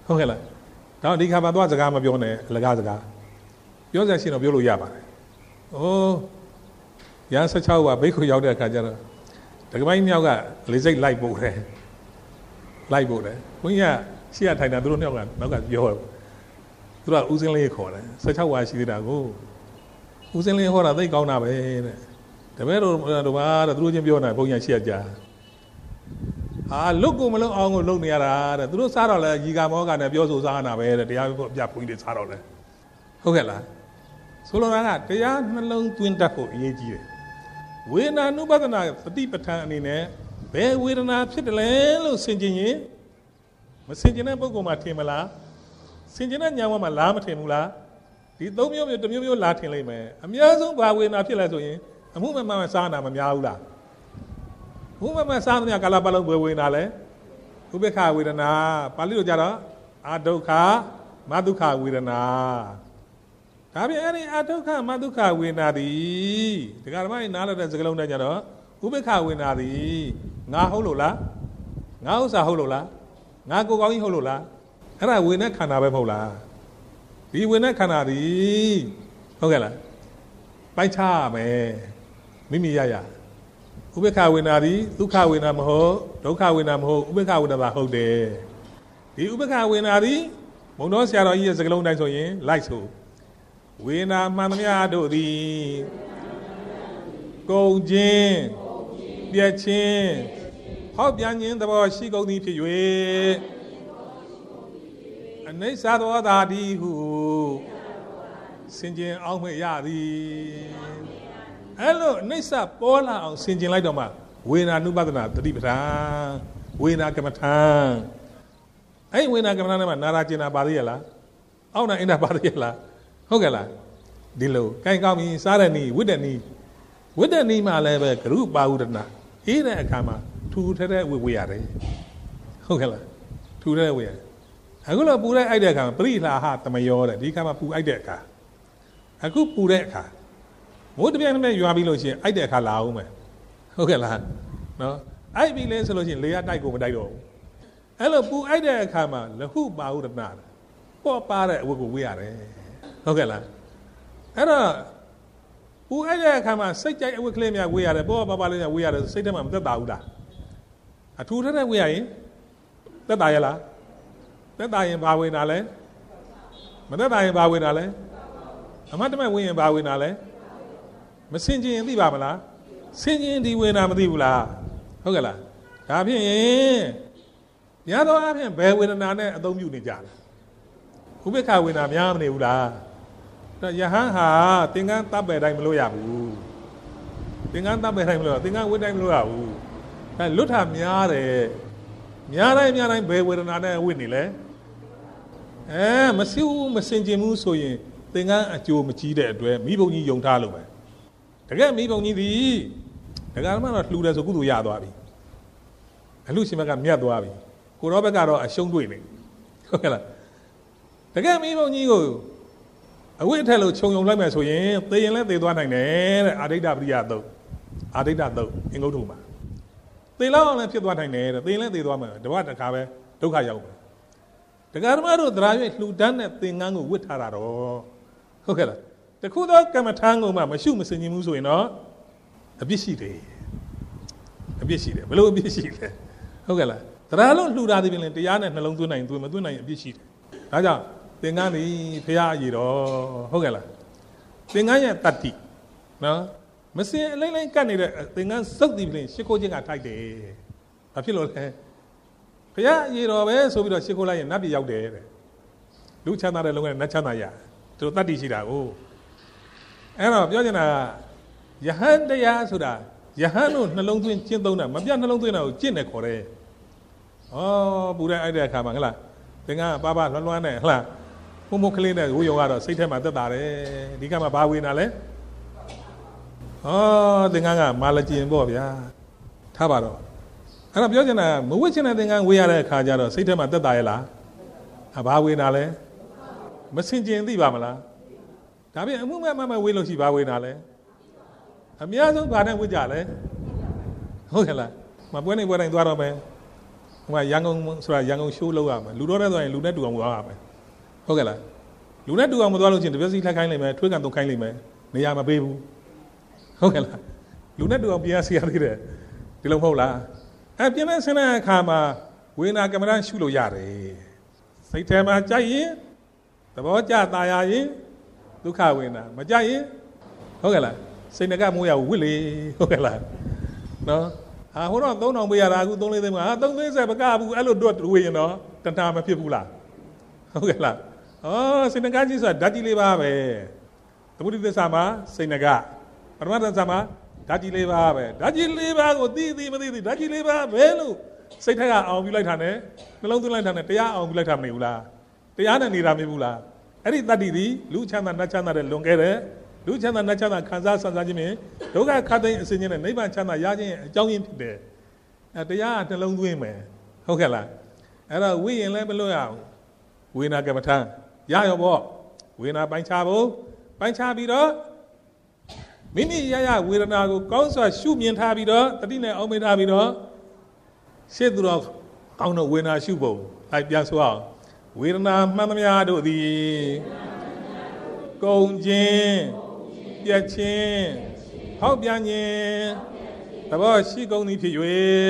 ဟုတ်ကဲ့လားဒါဒီခါမှာသွားစကားမပြောနဲ့အလကားစကားပြောစရာရှိတော့ပြောလို့ရပါတယ်အိုးရန်十၆ကဘိက္ခုရောက်တဲ့အခါကျတော့တကပိုင်းမြောက်ကလေးစိတ်လိုက်ပို့တယ်လိုက်ပို့တယ်ဘုန်းကြီးကရှေ့ကထိုင်တာသူတို့မြောက်ကနောက်ကပြောတယ်သူကဦးစင်းလေးခေါ်တယ်十၆ဝါရှိသေးတာကိုဦးစင်းလေးဟောတာသိကောင်းတာပဲတဲ့တပည့်တော်တို့ဘာတဲ့သူတို့ချင်းပြောနေတာဘုန်းကြီးရှေ့ကကြားဟာလုတ်ကိုမလုတ်အောင်ကိုလုပ်နေရတာတဲ့သူတို့စားတော့လဲရီကာမောကနဲ့ပြောဆိုစားနေတာပဲတဲ့တရားပြဘုန်းကြီးတွေစားတော့လဲဟုတ်ကဲ့လားဆိုလိုတာကတရားနှလုံးသွင်းတတ်ဖို့အရေးကြီးတယ်ဝေဒနာနုပဒနာသတိပဋ္ဌာန်အနေနဲ့ဘယ်ဝေဒနာဖြစ်တယ်လဲလို့ဆင်ခြင်ရင်မဆင်ခြင်တဲ့ပုဂ္ဂိုလ်မှထင်မလားဆင်ခြင်တဲ့ဉာဏ်ဝမှာလားမထင်ဘူးလားဒီသုံးမျိုးမျိုးတစ်မျိုးမျိုးလားထင်လိမ့်မယ်အများဆုံးဘာဝေဒနာဖြစ်လဲဆိုရင်အမှုမမှန်မှစားနာမများဘူးလားဘုမမစားတဲ့ကာလပတ်လုံးဝေဝေနာလဲဥပေက္ခဝေဒနာပါဠိလိုကြတော့အာဒုက္ခမဒုက္ခဝေဒနာဒါပြင်အဲ့ဒီအာဒုက္ခမဒုက္ခဝေဒနာဒီဒီကရမိုင်းနားလည်တဲ့စကားလုံးနဲ့ကြတော့ဥပေက္ခဝေဒနာဒီငါဟုတ်လို့လားငါဥစ္စာဟုတ်လို့လားငါကိုယ်ကောင်းကြီးဟုတ်လို့လားအဲ့ဒါဝေနဲ့ခန္ဓာပဲမဟုတ်လားဒီဝေနဲ့ခန္ဓာဒီဟုတ်ကဲ့လားပိုက်ချရမယ်မိမိရရဥပေက္ခဝေဒနာဒီဒုက္ခဝေဒနာမဟုတ်ဒုက္ခဝေဒနာမဟုတ်ဥပေက္ခဝေဒနာဟုတ်တယ်ဒီဥပေက္ခဝေဒနာဒီဘုံတော်ဆရာတော်ကြီးရဲ့စကားလုံးတိုင်းဆိုရင်လိုက်ဆိုဝေဒနာမှန်သမျှတို့သည်ကုန်ခြင်းပြည့်ခြင်းဟောက်ပြန်ခြင်းသဘောရှိကုန်သည်ဖြစ်၍အနိစ္စသောသာတိဟုဆင်ခြင်အောင်မှရသည်အဲ့လိုအနိစ္စပေါ်လာအောင်ဆင်ခြင်လိုက်တော့မှဝေဒနာနုပဒနာတတိပဋ္ဌာန်ဝေဒနာကမ္မထာအဲ့ဝေဒနာကမ္မထာနဲ့မှနာရာကျင်နာပါသေးရလားအောက်နာအင်တာပါသေးရလားဟုတ်ကဲ့လားဒီလိုကိုင်ကောင်းပြီစားတဲ့နီးဝိတ္တနီးဝိတ္တနီးမှလည်းပဲဂရုပါဟုဒနာအေးတဲ့အခါမှာထူထဲတဲ့ဝေဝေရတယ်ဟုတ်ကဲ့လားထူတဲ့ဝေရအခုလိုပူတဲ့အိုက်တဲ့အခါမှာပရိလှဟတမယောတဲ့ဒီအခါမှာပူအိုက်တဲ့အခါအခုပူတဲ့အခါမိုးတပြိုင်တည်းရွာပြီးလို့ရှိရင်အိုက်တဲ့အခါလာအောင်မယ်ဟုတ်ကဲ့လားနော်အိုက်ပြီးလဲဆိုလို့ရှိရင်လေရတိုက်ကိုမတိုက်တော့ဘူးအဲ့လိုပူအိုက်တဲ့အခါမှာလဟုပါဟုဒနာပေါ့ပါတဲ့အဝတ်ကိုဝေးရတယ်ဟုတ်ကဲ့လားအဲ့တော့ပူအိုက်တဲ့အခါမှာစိတ်ကြိုက်အဝတ်ကလေးများဝေးရတယ်ပေါ့ပါပါလေးများဝေးရတယ်စိတ်ထဲမှာမသက်သာဘူးလားအထူးထက်တဲ့ဝေးရရင်သက်သာရလားသက်သာရင်ဘာဝေနာလဲမသက်သာရင်ဘာဝေနာလဲအမတ်တမဲ့ဝေးရင်ဘာဝေနာလဲမစင်ကျင်သိပါမလားစင်ကျင်ဒီဝေနာမသိဘူးလားဟုတ်ကဲ့လားဒါဖြင့်ရသောအဖြစ်ဘယ်ဝေဒနာနဲ့အသုံးပြုနေကြလဲဥပေက္ခဝေဒနာများမနေဘူးလားတော့ယဟန်ဟာသင်္ကန်းတပ်ပယ်တိုင်းမလို့ရဘူးသင်္ကန်းတပ်ပယ်တိုင်းမလို့ရသင်္ကန်းဝိတိုင်းမလို့ရဘူးအဲလွတ်တာများတယ်များတိုင်းများတိုင်းဘယ်ဝေဒနာနဲ့ဝိနေလဲအဲမစည်းဘူးမစင်ကျင်ဘူးဆိုရင်သင်္ကန်းအကျိုးမကြီးတဲ့အတွက်မိဘုံကြီးယုံထားလို့ပဲတကယ်မိဘုံကြီးသည်ဒကာမတော့လှူတယ်ဆိုကုသိုလ်ရသွားပြီအလှရှင်ဘက်ကမြတ်သွားပြီကိုရောဘက်ကတော့အရှုံးတွေ့နေဟုတ်ကဲ့လားတကယ်မိဘုံကြီးကိုအဝိအထက်လို့ခြုံယုံလိုက်မယ်ဆိုရင်သေရင်လည်းသေသွားနိုင်တယ်တဲ့အာဒိဋ္ဌပရိယသုတ်အာဒိဋ္ဌသုတ်အင်္ဂုတ္တမှာသေလောက်အောင်လည်းဖြစ်သွားနိုင်တယ်တဲ့သေရင်လည်းသေသွားမယ်တပတ်တစ်ခါပဲဒုက္ခရောက်မယ်ဒကာဓမ္မတို့တရားရွေးလှူဒန်းတဲ့သင်္ကန်းကိုဝတ်ထားတာတော့ဟုတ်ကဲ့လားတခုသောကမ္မထာကိုမှမရှုမစင်ခြင်းဘူးဆိုရင်တော့အပြစ်ရှိတယ်အပြစ်ရှိတယ်ဘယ်လိုအပြစ်ရှိလဲဟုတ်ကဲ့လားတရားလုံးလှူတာဒီပြင်တရားနဲ့နှလုံးသွင်းနိုင်သွင်းမသွင်းနိုင်အပြစ်ရှိတယ်ဒါကြောင့်သင်္ကန်းဒီဖရာအကြီးတော်ဟုတ်ကဲ့လားသင်္ကန်းရဲ့တတ္တိနော်မစင်အလိမ့်လိမ့်ကတ်နေတဲ့သင်္ကန်းစုပ်ဒီပြင်ရှ िख ိုးခြင်းကထိုက်တယ်ဘာဖြစ်လို့လဲဖရာအကြီးတော်ပဲဆိုပြီးတော့ရှ िख ိုးလိုက်ရင်နတ်ပြည်ရောက်တယ်တဲ့လူချမ်းသာတဲ့လုံကနတ်ချမ်းသာရသူတတ္တိရှိတာကိုအဲ့တော့ပြောချင်တာယဟန်တရားဆိုတာယဟန်တို့နှလုံးသွင်းကျင့်သုံးတာမပြတ်နှလုံးသွင်းတာကိုကျင့်တယ်ခေါ်တယ်။ဩပူတဲ့အဲ့တဲ့အခါမှာဟလားသင်္ကန်းပါပါလွှမ်းလွှမ်းနဲ့ဟလားဖုံဖုံကလေးနဲ့ဝိယုံကတော့စိတ်ထဲမှာသက်သာတယ်ဒီကမှာဘာဝေနာလဲဩသင်္ကန်းကမာလကျင်ပေါ့ဗျာထားပါတော့အဲ့တော့ပြောချင်တာမဝစ်ချင်တဲ့သင်္ကန်းဝေးရတဲ့အခါကျတော့စိတ်ထဲမှာသက်သာရဲ့လားဘာဝေနာလဲမစင်ကျင်သိပါမလားဒါပြင်အမှုမဲ့မမဲ့ဝေးလို့ရှိဘာဝေနာလဲအများဆုံးဘာနဲ့ဝေးကြလဲဟုတ်ကဲ့လားမပွဲနေပွဲတိုင်းသွားတော့မယ်ဟိုမှာရန်ကုန်ဆိုတာရန်ကုန်ရှိုးလောက်ရမယ်လူတော့တဲ့ဆိုရင်လူနဲ့တူအောင်သွားရမယ်ဟုတ်ကဲ့လားလူနဲ့တူအောင်မသွားလို့ချင်းတပြက်စီလှက်ခိုင်းလိုက်မယ်ထွေးကန်တုံခိုင်းလိုက်မယ်နေရာမပေးဘူးဟုတ်ကဲ့လားလူနဲ့တူအောင်ပြန်စီရသေးတယ်ဒီလိုမဟုတ်လားအဲပြန်မဲ့ဆင်းတဲ့အခါမှာဝေနာကမ္မဋ္ဌာန်းရှုလို့ရတယ်စိတ်ထဲမှာကြိုက်ရင်သဘောကျตายရင်ဒုက္ခဝေနာမကြိုက်ရင်ဟုတ်ကဲ့လားစိတ်ငကမိုးရဝစ်လေဟုတ်ကဲ့လားနော်ဟာဟိုတော့သုံးထောင်ပေးရတာအခုသုံးလေးသိန်းမှာဟာသုံးသိန်းဆက်မကဘူးအဲ့လိုတွတ်ဝေရင်တော့တဏှာမဖြစ်ဘူးလားဟုတ်ကဲ့လားဩစိတ်ငကကြီးဆိုတာဓာတ်ကြီးလေးပါပဲသမုဒိသစ္စာမှာစိတ်ငကပရမတ္ထသစ္စာမှာဓာတ်ကြီးလေးပါပဲဓာတ်ကြီးလေးပါကိုသိသိမသိသိဓာတ်ကြီးလေးပါပဲလို့စိတ်ထက်ကအောင်ပြလိုက်တာနဲ့နှလုံးသွင်းလိုက်တာနဲ့တရားအောင်ပြလိုက်တာမနေဘူးလားတရားနဲ့နေတာမဟုတ်ဘူးလားအဲ့ဒီတတ္တိဒီလူချမ်းသာနတ်ချမ်းသာတဲ့လွန်ခဲ့တဲ့လူချမ်းသာနတ်ချမ်းသာခံစားဆန်းစားခြင်းဖြင့်ဒုက္ခခတ်သိမ်းအစဉ်ချင်းနဲ့နိဗ္ဗာန်ချမ်းသာရခြင်းအကြောင်းရင်းဖြစ်တယ်အဲတရားကနှလုံးသွင်းမယ်ဟုတ်ကဲ့လားအဲ့တော့ဝိရင်လည်းမလွတ်ရဘူးဝေနာကမ္မထံရရောပေါ့ဝေနာပိုင်းခြားဖို့ပိုင်းခြားပြီးတော့မိမိရရဝေဒနာကိုကောင်းစွာရှုမြင်ထားပြီးတော့တတိနဲ့အောင်မေ့ထားပြီးတော့ရှေ့သူတော်ကောင်းတော့ဝေဒနာရှုဖို့လိုက်ပြန်ဆိုအောင်ဝေဒနာမှန်သမျှတို့သည်ကုန်ခြင်းပြတ်ခြင်းဟောက်ပြန်ခြင်းသဘောရှိကုန်သည်ဖြစ်၍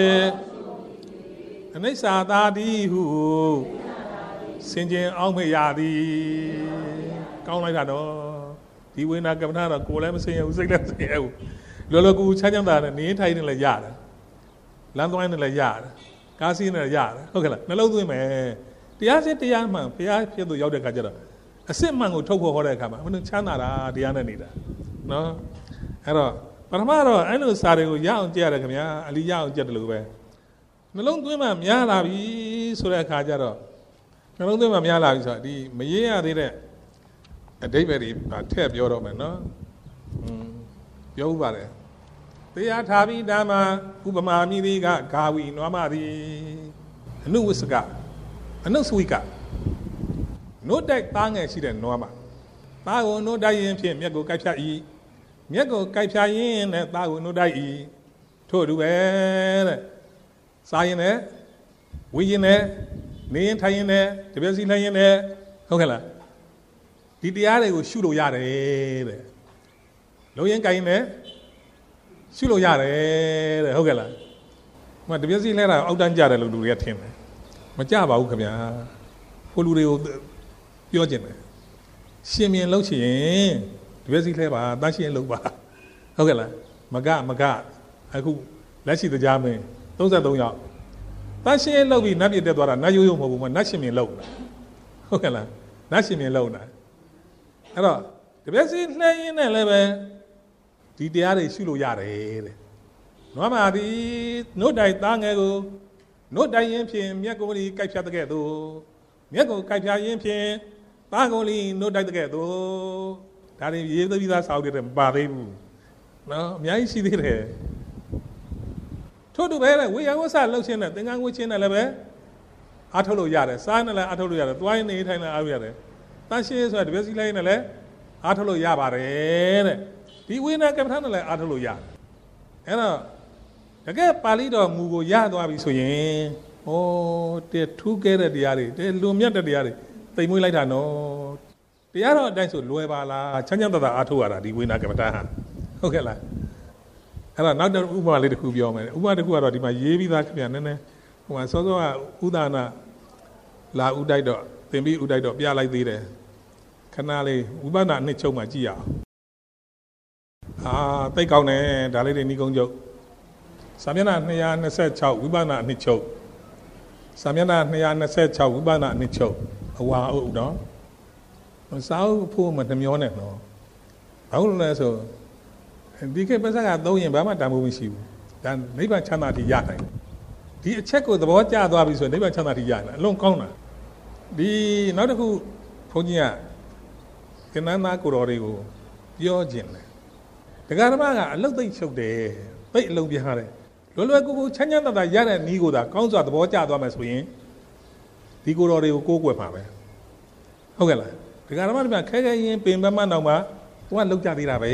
အနိစ္စသာတိဟုစင်ကြင်အောင်မေ့ရသည်ကောင်းလိုက်တာတော့ဒီဝေဒနာကမ္မဋ္ဌာန်းတော့ကိုယ်လည်းမစင်ရဘူးစိတ်လည်းမစင်ရဘူးလောလောကူချမ်းချမ်းသာနဲ့နေထိုင်နေလည်းရတယ်လမ်းသွားနေလည်းရတယ်ကားစီးနေလည်းရတယ်ဟုတ်ကဲ့လားနှလုံးသွင်းမယ်တရားစစ်တရားမှန်ဘုရားဖြစ်သူရောက်တဲ့အခါကျတော့အစစ်မှန်ကိုထုတ်ဖို့ဟောတဲ့အခါမှာမင်းချမ်းသာတာတရားနဲ့နေတာနော်အဲ့တော့ပထမတော့အဲ့လိုစာတွေကိုရအောင်ကြည့်ရတယ်ခင်ဗျာအလီရအောင်ကြည့်တယ်လို့ပဲနှလုံးသွင်းမှများလာပြီဆိုတဲ့အခါကျတော့နှလုံးသွင်းမှများလာပြီဆိုတော့ဒီမရေးရသေးတဲ့အဓိပ္ပာယ်တွေထည့်ပြောတော့မယ်နော်อืมပြောဥပါတယ်တရားထားပြီးဓမ္မဥပမာမိသည်ကဂါဝီနွားမသည်အနုဝစ္စကအနုစဝိကနို့တိုက်သားငယ်ရှိတဲ့နွားမသားကိုနို့တိုက်ရင်ဖြင့်မြက်ကိုကိုက်ဖြတ်၏မြက်ကိုကိုက်ဖြတ်ရင်နဲ့သားကိုနို့တိုက်၏ထို့တူပဲတဲ့စားရင်နဲ့ဝီရင်နဲ့နေရင်ထိုင်ရင်နဲ့တပြည့်စီလှရင်နဲ့ဟုတ်ကဲ့လားဒီတရားတွေကိုရှုလို့ရတယ်တဲ့လုံးရင်ကိုင်နဲ့ရှုလို့ရတယ်တဲ့ဟုတ်ကဲ့လားမတပြည့်စီလှတာအောက်တန်းကြတယ်လို့လူတွေကထင်တယ်မကြပါဘူးခင်ဗျာဟိုလူတွေကိုပြောကျင်တယ်ရှင်မြင်လို့ရှိရင်တပြည့်စီလှပါတန်းရှင်လို့ပါဟုတ်ကဲ့လားမကမကအခုလက်ရှိတရားမင်းသုံးသုံးယောက်တန်းရှင်လို့ပြီးနတ်ပြည့်တက်သွားတာနတ်ရိုးရိုးမဟုတ်ဘူးမနတ်ရှင်မြင်လို့ဟုတ်ကဲ့လားနတ်ရှင်မြင်လို့နာအဲ့တော့တပြည့်စီလှရင်နဲ့လည်းပဲဒီတရားတွေရှုလို့ရတယ်တဲ့နွားမာဒီနို့တိုင်သားငယ်ကိုနို့တိုင်ရင်ဖြင့်မြက်ကိုယ်လေးကိုက်ဖြတ်တဲ့ကဲ့သို့မြက်ကိုကိုက်ဖြတ်ရင်ဖြင့်သားကိုယ်လေးနို့တိုက်တဲ့ကဲ့သို့ဒါတွေရေးသပြီးသားစာအုပ်တွေမပါသေးဘူးနော်အများကြီးရှိသေးတယ်ထို့တူပဲဝေယဝဆလှုပ်ခြင်းနဲ့သင်္ကန်းဝှခြင်းနဲ့လည်းပဲအားထုတ်လို့ရတယ်စားနဲ့လည်းအားထုတ်လို့ရတယ်သွားရင်နေထိုင်လည်းအားထုတ်ရတယ်တန်ရှင်းဆိုတာတပည့်စီလိုက်နဲ့လည်းအားထုတ်လို့ရပါတယ်တဲ့ဒီဝိညာဉ်ကမ္မထာနဲ့လည်းအားထုတ်လို့ရတယ်အဲ့တော့တကယ်ပါဠိတော်မူကိုရသွားပြီဆိုရင်ဩတဲထူးခဲ့တဲ့တရားတွေတဲလွန်မြတ်တဲ့တရားတွေသိမ်မွေးလိုက်တာနော်တရားတော်အတိုင်းဆိုလွယ်ပါလားချမ်းချမ်းသာသာအားထုတ်ရတာဒီဝိညာဉ်ကမ္မထာဟုတ်ကဲ့လားအဲ့တော့နောက်ဥပမာလေးတစ်ခုပြောမယ်ဥပမာတစ်ခုကတော့ဒီမှာရေးပြီးသားခင်ဗျာနည်းနည်းဟိုမှာစောစောကဥဒါနာလာဥတိုက်တော့သင်ပြီးဥတိုက်တော့ပြလိုက်သေးတယ်ခဏလေးဝိပဿနာနှစ်ချုပ်မှကြည့်ရအောင်အာသိကောင်းတယ်ဒါလေးတွေဤကုန်းချုပ်စာမျက်နှာtwo twenty-sixဝိပဿနာနှစ်ချုပ်စာမျက်နှာtwo twenty-sixဝိပဿနာနှစ်ချုပ်အဝါအုပ်နော်စာအုပ်ဖို့မနှမျောနဲ့နော်ဘာလို့လဲဆိုဒီခေတ်ပတ်စကသုံးရင်ဘာမှတန်ဖိုးမရှိဘူးဒါနိဗ္ဗာန်ချမ်းသာတိရနိုင်ဒီအချက်ကိုသဘောကျသွားပြီဆိုရင်နိဗ္ဗာန်ချမ်းသာတိရနိုင်အလုံးကောင်းတာဒီနောက်တစ်ခုဘုန်းကြီးကကနန်းသားကိုတော်တွေကိုပြောခြင်းတယ်တရားဓမ္မကအလုတ်သိမ့်ချုပ်တယ်သိအလုံးပြားတယ်လွယ်လွယ်ကူကူချမ်းချမ်းသာသာရတဲ့နီးကိုသာကောင်းစွာသဘောကျသွားမယ်ဆိုရင်ဒီကိုတော်တွေကိုကိုးကွယ်မှာပဲဟုတ်ကဲ့လားတရားဓမ္မတွေခဲခဲရင်ပင်ပန်းမနောက်မှာသူကလောက်ကြသေးတာပဲ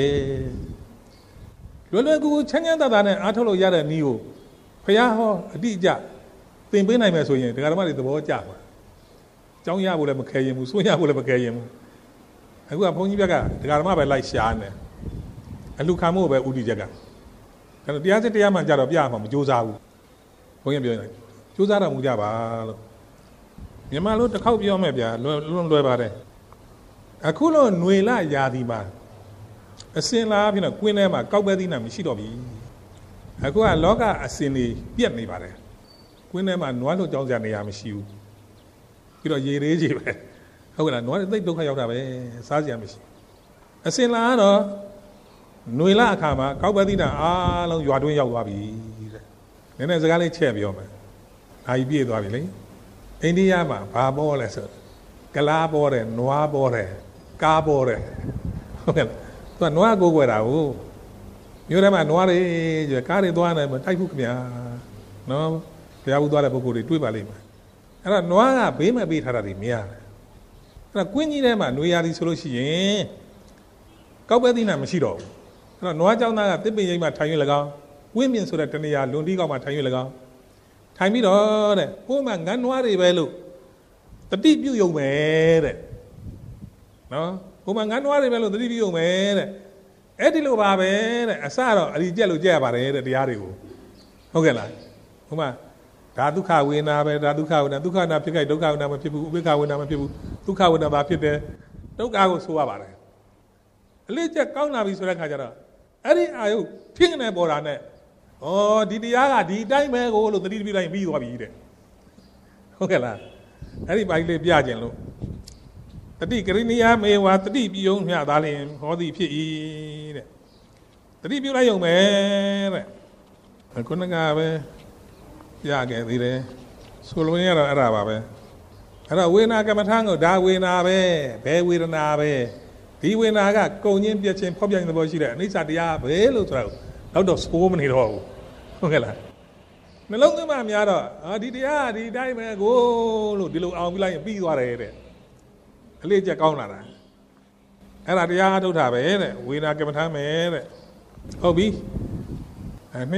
လွယ်လွယ်ကူကူချမ်းချမ်းသာသာနဲ့အားထုတ်လို့ရတဲ့နီးကိုဖះဟောအတိအကျသင်ပေးနိုင်မယ်ဆိုရင်ဒကာဓမ္မတွေသဘောကျပါကျောင်းရဖို့လည်းမခဲရင်ဘူးစိုးရဖို့လည်းမခဲရင်ဘူးအခုကဘုန်းကြီးဘက်ကဒကာဓမ္မပဲလိုက်ရှာနေအလူခံမှုပဲဥတီချက်ကဒါတော့တရားစစ်တရားမှန်ကြတော့ပြမှာမကြိုးစားဘူးဘုန်းကြီးပြောနေကြိုးစားတော့မူကြပါလို့မြန်မာလိုတစ်ခေါက်ပြောမယ်ဗျာလွယ်လွယ်လွယ်ပါတယ်အခုလို့ຫນွေလာရာသီမှာအစင်လားဖြစ်တော့ကွင်းထဲမှာကောက်ပဲသီးနာမရှိတော့ပြီအခုကလောကအစင်တွေပြက်နေပါတယ်ကွင်းထဲမှာနွားလို့ကြောင်းစရာနေရာမရှိဘူးပြီးတော့ရေရေးကြီးပဲဟုတ်ကဲ့လားနွားတွေသိဒုက္ခရောက်တာပဲစားစရာမရှိအစင်လားတော့ຫນွေလာအခါမှာကောက်ပဲသီးနာအားလုံးရွာတွင်းရောက်သွားပြီတဲ့နည်းနည်းစကားလေးချက်ပြောမယ်အာကြီးပြည့်သွားပြီလေအိန္ဒိယမှာဘာပေါ်လဲဆိုကလားပေါ်တယ်နွားပေါ်တယ်ကားပေါ်တယ်ဟုတ်ကဲ့သူကနွားကိုယ်ွယ်တာကိုမြို့ထဲမှာနွားတွေကျကားတွေသွားနေမတိုက်ဘူးခင်ဗျာနော်ဘုရားဘူးသွားတဲ့ပုဂ္ဂိုလ်တွေတွေ့ပါလိမ့်မယ်အဲ့တော့နွားကဘေးမဲ့ပေးထားတာတွေမြင်ရတယ်အဲ့တော့ကွင်းကြီးထဲမှာနွေရာသီဆိုလို့ရှိရင်ကောက်ပဲသီးနှံမရှိတော့ဘူးအဲ့တော့နွားเจ้าသားကတစ်ပင်ရိပ်မှာထိုင်ရွေး၎င်းဝင်းမြင့်ဆိုတဲ့တနေရာလွန်တီးကောက်မှာထိုင်ရွေး၎င်းထိုင်ပြီးတော့တဲ့ဟိုမှာငန်းနွားတွေပဲလို့တတိပြုတ်ယုံမယ်တဲ့နော်ဟိုမှာငန်းနွားတွေပဲလို့တတိပြုတ်ယုံမယ်တဲ့အဲ့ဒီလိုပါပဲတဲ့အစတော့အဒီကြက်လို့ကြက်ရပါတယ်တဲ့တရားတွေကိုဟုတ်ကဲ့လားဟိုမှာဒါဒုက္ခဝေဒနာပဲဒါဒုက္ခဝေဒနာဒုက္ခနာဖြစ်ခိုက်ဒုက္ခဝေဒနာမဖြစ်ဘူးဥပေက္ခဝေဒနာမဖြစ်ဘူးဒုက္ခဝေဒနာဘာဖြစ်တယ်ဒုက္ခကိုဆိုရပါတယ်အလေးချက်ကောင်းလာပြီဆိုတဲ့ခါကျတော့အဲ့ဒီအာယုထင်းနေပေါ်တာနဲ့ဩဒီတရားကဒီတိုင်းပဲကိုလို့တတိတပိလိုက်ပြီးသွားပြီတဲ့ဟုတ်ကဲ့လားအဲ့ဒီပိုင်းလေးပြခြင်းလို့တတိကရိဏီယမေဝတတိပြုံးမြသားလင်ဟောသည်ဖြစ်၏တဲ့တတိပြုလိုက်ရုံပဲတဲ့ခုနကပဲပြခဲ့သေးတယ်ဆိုလိုရတော့အဲ့ဒါပါပဲအဲ့တော့ဝေဒနာကမ္မထာကိုဒါဝေဒနာပဲဘယ်ဝေဒနာပဲဒီဝေဒနာကကုန်ချင်းပြည့်ချင်းဖောက်ပြန်တဲ့ဘောရှိတဲ့အနိစ္စတရားပဲလို့ဆိုတော့တော့စိုးမနေတော့ဘူးဟုတ်ကဲ့လားနှလုံးသွင်းမှများတော့အာဒီတရားဒီတိုင်းပဲကိုလို့ဒီလိုအောင်ပြီးလိုက်ရင်ပြီးသွားတယ်တဲ့အလေးချက်ကောင်းလာတာအဲ့ဒါတရားထုတ်တာပဲတဲ့ဝေဒနာကမ္မထာမယ်တဲ့ဟုတ်ပြီအဲ298 298 298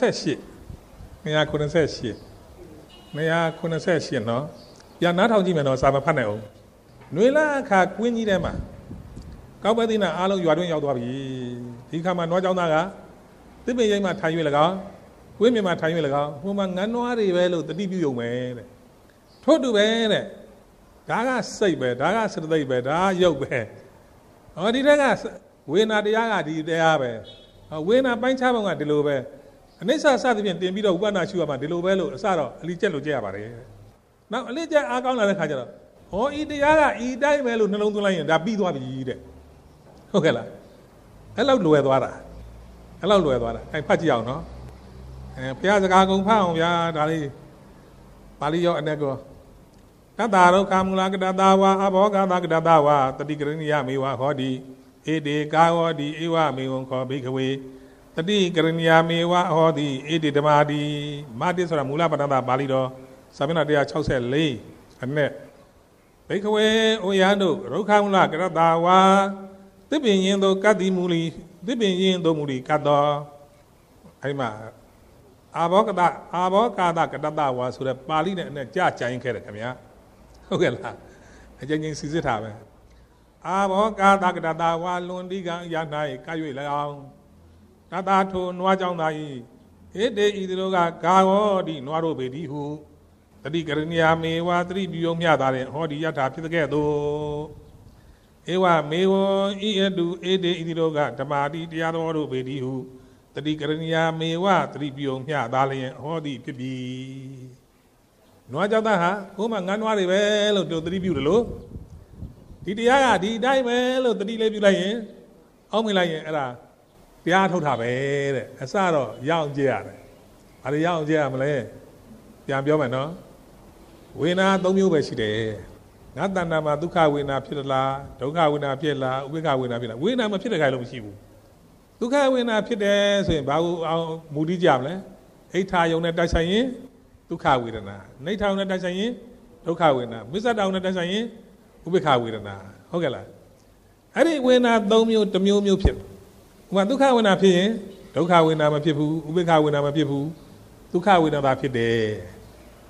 နော်ပြန်နားထောင်ကြည့်မယ်နော်စာမဖတ်နိုင်အောင်ຫນွေလာအခါကွင်းကြီးထဲမှာကောက်ပဲသီးနှံအားလုံးရွာတွင်းရောက်သွားပြီဒီခါမှာနွားเจ้าသားကသစ်ပင်ရိပ်မှာထိုင်ရွေး၎င်းကွင်းမြင်မှာထိုင်ရွေး၎င်းဟိုမှာငန်းနွားတွေပဲလို့တတိပြုံပဲတဲ့ထို့တူပဲတဲ့ဒါကစိတ်ပဲဒါကစတသိက်ပဲဒါကရုပ်ပဲဟောဒီတက်ကဝေဒနာတရားကဒီတရားပဲဝေဒနာပိုင်းခြားပုံကဒီလိုပဲအနိစ္စစသဖြင့်တင်ပြီးတော့ဥပဒနာရှုရမှာဒီလိုပဲလို့အစတော့အလိကျက်လို့ကြက်ရပါတယ်နောက်အလိကျက်အားကောင်းလာတဲ့ခါကျတော့ဟောဤတရားကဤတိုင်းပဲလို့နှလုံးသွင်းလိုက်ရင်ဒါပြီးသွားပြီတဲ့ဟုတ်ကဲ့လားအဲ့လောက်လွယ်သွားတာအဲ့လောက်လွယ်သွားတာအဲ့ဖတ်ကြည့်အောင်နော်အဲဘုရားစကားကုန်ဖတ်အောင်ဗျာဒါလေးပါဠိရောအ내ကောတတ္တာဒုက္ခမူလကတတဝါအဘောဂတကတတဝါတတိကရဏိယမေဝဟောတိဧတေကာဟောတိဧဝမေဝံခောဘိခဝေတတိကရဏိယမေဝဟောတိဧတေဓမ္မာတိမာတိဆိုတာမူလပဋ္ဌာန်းပါဠိတော်စာမျက်နှာone sixty-fourအ내ဘိခဝေဩယံတို့ဒုက္ခမူလကတတဝါသစ်ပင်ရင်တို့ကတ္တိမူလီသစ်ပင်ရင်တို့မူလီကတ္တောအဲ့မှာအာဘောကတအာဘောကာတကတတဝါဆိုတဲ့ပါဠိနဲ့အ내ကြာကြိုင်းခဲ့တယ်ခင်ဗျာဟုတ်ကဲ့လားအကျဉ်းချင်းစီစစ်တာပဲအာဘောကာတကတတဝါလွန်တိကံရ၌ကရွေ့၎င်းတတထိုနွားကြောင့်သာဤဧတေဤတို့ကဂါဟောတိနွားတို့ပေတိဟုတတိကရဏီယမေဝသတိပြုံမြတာတဲ့ဟောဒီယထာဖြစ်တဲ့ကဲ့သို့ဧဝမေဝဤအတုဧတေဤတို့ကဓမ္မာတိတရားတော်တို့ပေတိဟုတတိကရဏီယမေဝသတိပြုံမြတာလျင်ဟောဒီဖြစ်ပြီနွားကြောင့်သားဟာဟိုမှာငန်းနွားတွေပဲလို့တို့သတိပြုတယ်လို့ဒီတရားကဒီတိုင်းပဲလို့သတိလေးပြုလိုက်ရင်အောက်မိလိုက်ရင်အဲ့ဒါတရားထုတ်တာပဲတဲ့အစတော့ရအောင်ကြည့်ရတယ်ဘာလို့ရအောင်ကြည့်ရမလဲပြန်ပြောမယ်နော်ဝေဒနာ၃မျိုးပဲရှိတယ်ငါတဏ္ဍာမှာဒုက္ခဝေဒနာဖြစ်လားဒုက္ခဝေဒနာဖြစ်လားဥပေက္ခဝေဒနာဖြစ်လားဝေဒနာမဖြစ်တဲ့ခိုင်လို့မရှိဘူးဒုက္ခဝေဒနာဖြစ်တယ်ဆိုရင်ဘာကိုအောင်မူတည်ကြမလဲအိဋ္ဌာယုံနဲ့တိုက်ဆိုင်ရင်ဒုက္ခဝေဒနာနိဋ္ဌာယုံနဲ့တိုက်ဆိုင်ရင်ဒုက္ခဝေဒနာမစ္ဆတယုံနဲ့တိုက်ဆိုင်ရင်ဥပေက္ခဝေဒနာဟုတ်ကဲ့လားအဲ့ဒီဝေဒနာ၃မျိုးတစ်မျိုးမျိုးဖြစ်ဥပမာဒုက္ခဝေဒနာဖြစ်ရင်ဒုက္ခဝေဒနာမဖြစ်ဘူးဥပေက္ခဝေဒနာမဖြစ်ဘူးဒုက္ခဝေဒနာဖြစ်တယ်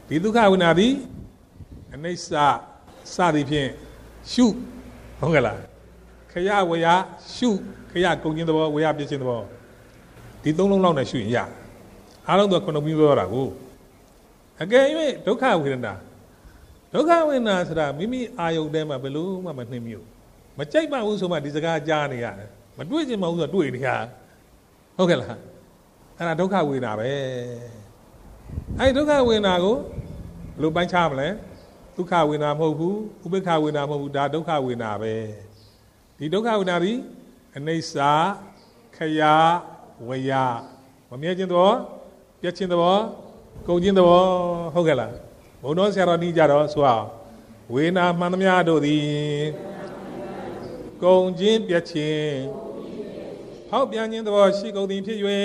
ဒီဒုက္ခဝေဒနာသည်အနိစ္စစသည်ဖြင့်ရှုဟုတ်ကဲ့လားခရဝေယရှုခရကုန်ခြင်းသဘောဝေယပြည့်ခြင်းသဘောဒီသုံးလုံးလောက်နဲ့ရှုရင်ရအားလုံးတော့ခုနကပြောတာကိုအကယ်၍ဒုက္ခဝေဒနာဒုက္ခဝေဒနာဆိုတာမိမိအာယုန်ထဲမှာဘယ်လို့မှမနှိမ့်မြို့မကြိုက်ပါဘူးဆိုမှဒီစကားကြားနေရတယ်မတွေ့ချင်ပါဘူးဆိုတော့တွေ့နေရဟုတ်ကဲ့လားအဲ့ဒါဒုက္ခဝေဒနာပဲအဲ့ဒုက္ခဝေဒနာကိုဘယ်လိုပိုင်းခြားမလဲဒုက္ခဝေဒနာမဟုတ်ဘူးဥပေက္ခဝေဒနာမဟုတ်ဘူးဒါဒုက္ခဝေဒနာပဲဒီဒုက္ခဝေဒနာဒီအနိစ္စခယဝေယမမြဲခြင်းသဘောပြည့်ခြင်းသဘောကုန်ခြင်းသဘောဟုတ်ကဲ့လားဘုံတော်ဆရာတော်ဤကြတော့ဆိုအောင်ဝေဒနာမှန်သမျှတို့သည်ကုန်ခြင်းပြည့်ခြင်းဟောက်ပြန်ခြင်းသဘောရှိကုန်သည်ဖြစ်၍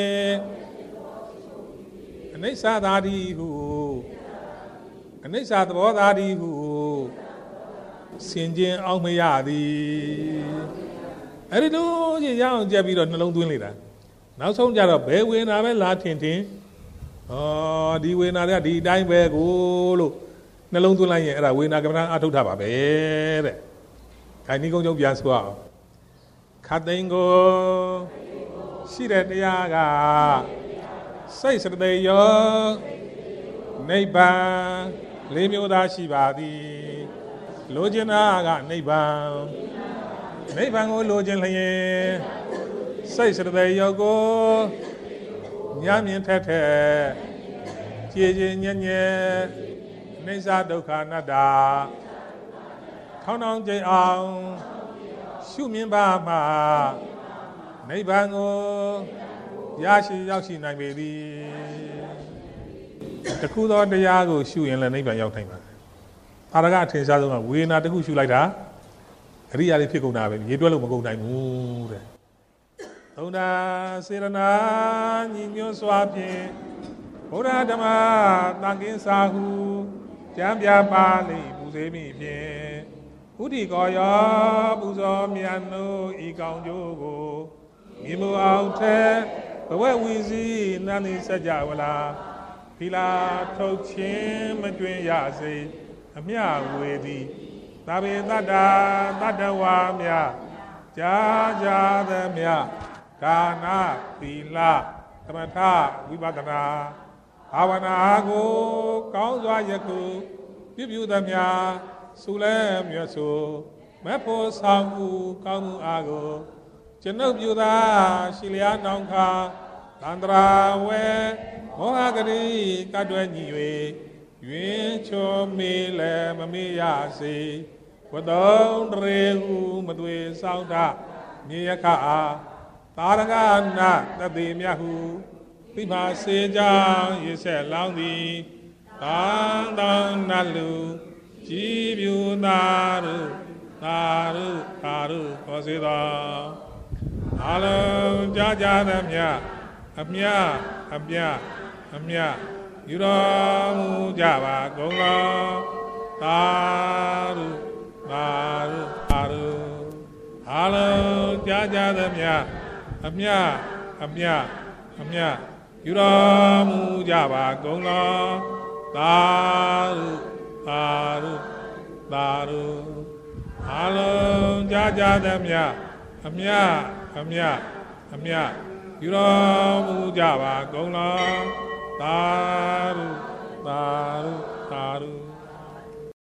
အနိစ္စသာတိဟုအနိစ္စသဘောသာတိဟုဆင်ခြင်အောင်မရသည်အဲ့ဒီလိုချင်းရအောင်ကြက်ပြီးတော့နှလုံးသွင်းလိုက်တာနောက်ဆုံးကြတော့ဘယ်ဝေဒနာပဲလာထင်ထင်ဩဒီဝေဒနာတွေကဒီအတိုင်းပဲကိုလို့နှလုံးသွင်းလိုက်ရင်အဲ့ဒါဝေဒနာကမ္မဋ္ဌာန်းအထုတ်တာပါပဲတဲ့ခိုင်နီကုန်းကျုံပြန်ဆိုအောင်ခတ်သိန်းကိုရှိတဲ့တရားကစိတ်စတဲ့ယောနိဗ္ဗာန်လေးမျိုးသားရှိပါသည်လိုချင်တာကနိဗ္ဗာန်နိဗ္ဗာန်ကိုလိုချင်လျင်စိတ်စတဲ့ယောကိုညမြင်ထက်ထက်ကြည်ကြည်ညံ့ညံ့အိစ္ဆဒုက္ခအနတ္တထောင်းထောင်းကြိမ်အောင်ရှုမြင်ပါမှာနိဗ္ဗာန်ကိုရရှိရောက်ရှိနိုင်ပေသည်တခုသောတရားကိုရှုရင်လည်းနိဗ္ဗာန်ရောက်နိုင်ပါတယ်။အာရကအထင်ရှားဆုံးကဝေဒနာတစ်ခုရှုလိုက်တာအရိယာလေးဖြစ်ကုန်တာပဲရေတွက်လို့မကုန်နိုင်ဘူးတဲ့။သုံးတာစေရနာညီညွတ်စွာဖြင့်ဘုရားဓမ္မသံဃင်စာဟုကြံပြပါလိပူစေမိဖြင့်ဥဒိကောယောပူဇော်မြတ်နိုးဤကောင်းကျိုးကိုမြင်မအောင်ထဲဘဝဝီစီနန္ဒီစကြဝဠာဖီလာထုတ်ခြင်းမတွင်ရစေအမြဝေသည်သဗ္ဗေတတ္တာတတ္တဝါမြကြာကြာသမြကာနာသီလသမထဝိပဿနာဘာဝနာကိုကောင်းစွာယခုပြုပြုသမျှဆုလဲမြတ်ဆိုမဖို့ဆောင်မှုကောင်းမှုအားကိုကျွန်ုပ်ပြုသာရှိလျာနောင်ခါသန္တရာဝဲမောဟဂတိကတ်တွဲညီ၍ယွင်ချောမေလဲမမေ့ရစေဝတုံတရေဟုမသွေဆောင်တာမြေယခအားသာရကနာတတိမြတ်ဟုသိပါစေကြောင်းရေဆက်လောင်းသည်တန်တောင်းနတ်လူကြည်ပြူသာရုသာရုသာရုခေါ်စေသောအလုံးကြာကြာသမျှအမြအမြအမြယူတော်မူကြပါကုန်သောသာရုသာရုသာရုအလုံးကြာကြာသမျှအမြအမြအမြယူတော်မူကြပါကုန်သောသာရုသာရုသာရုအလုံးကြာကြာသမျှအမြအမြအမြယူတော်မူကြပါကုန်သောသာရုသာရုသာရု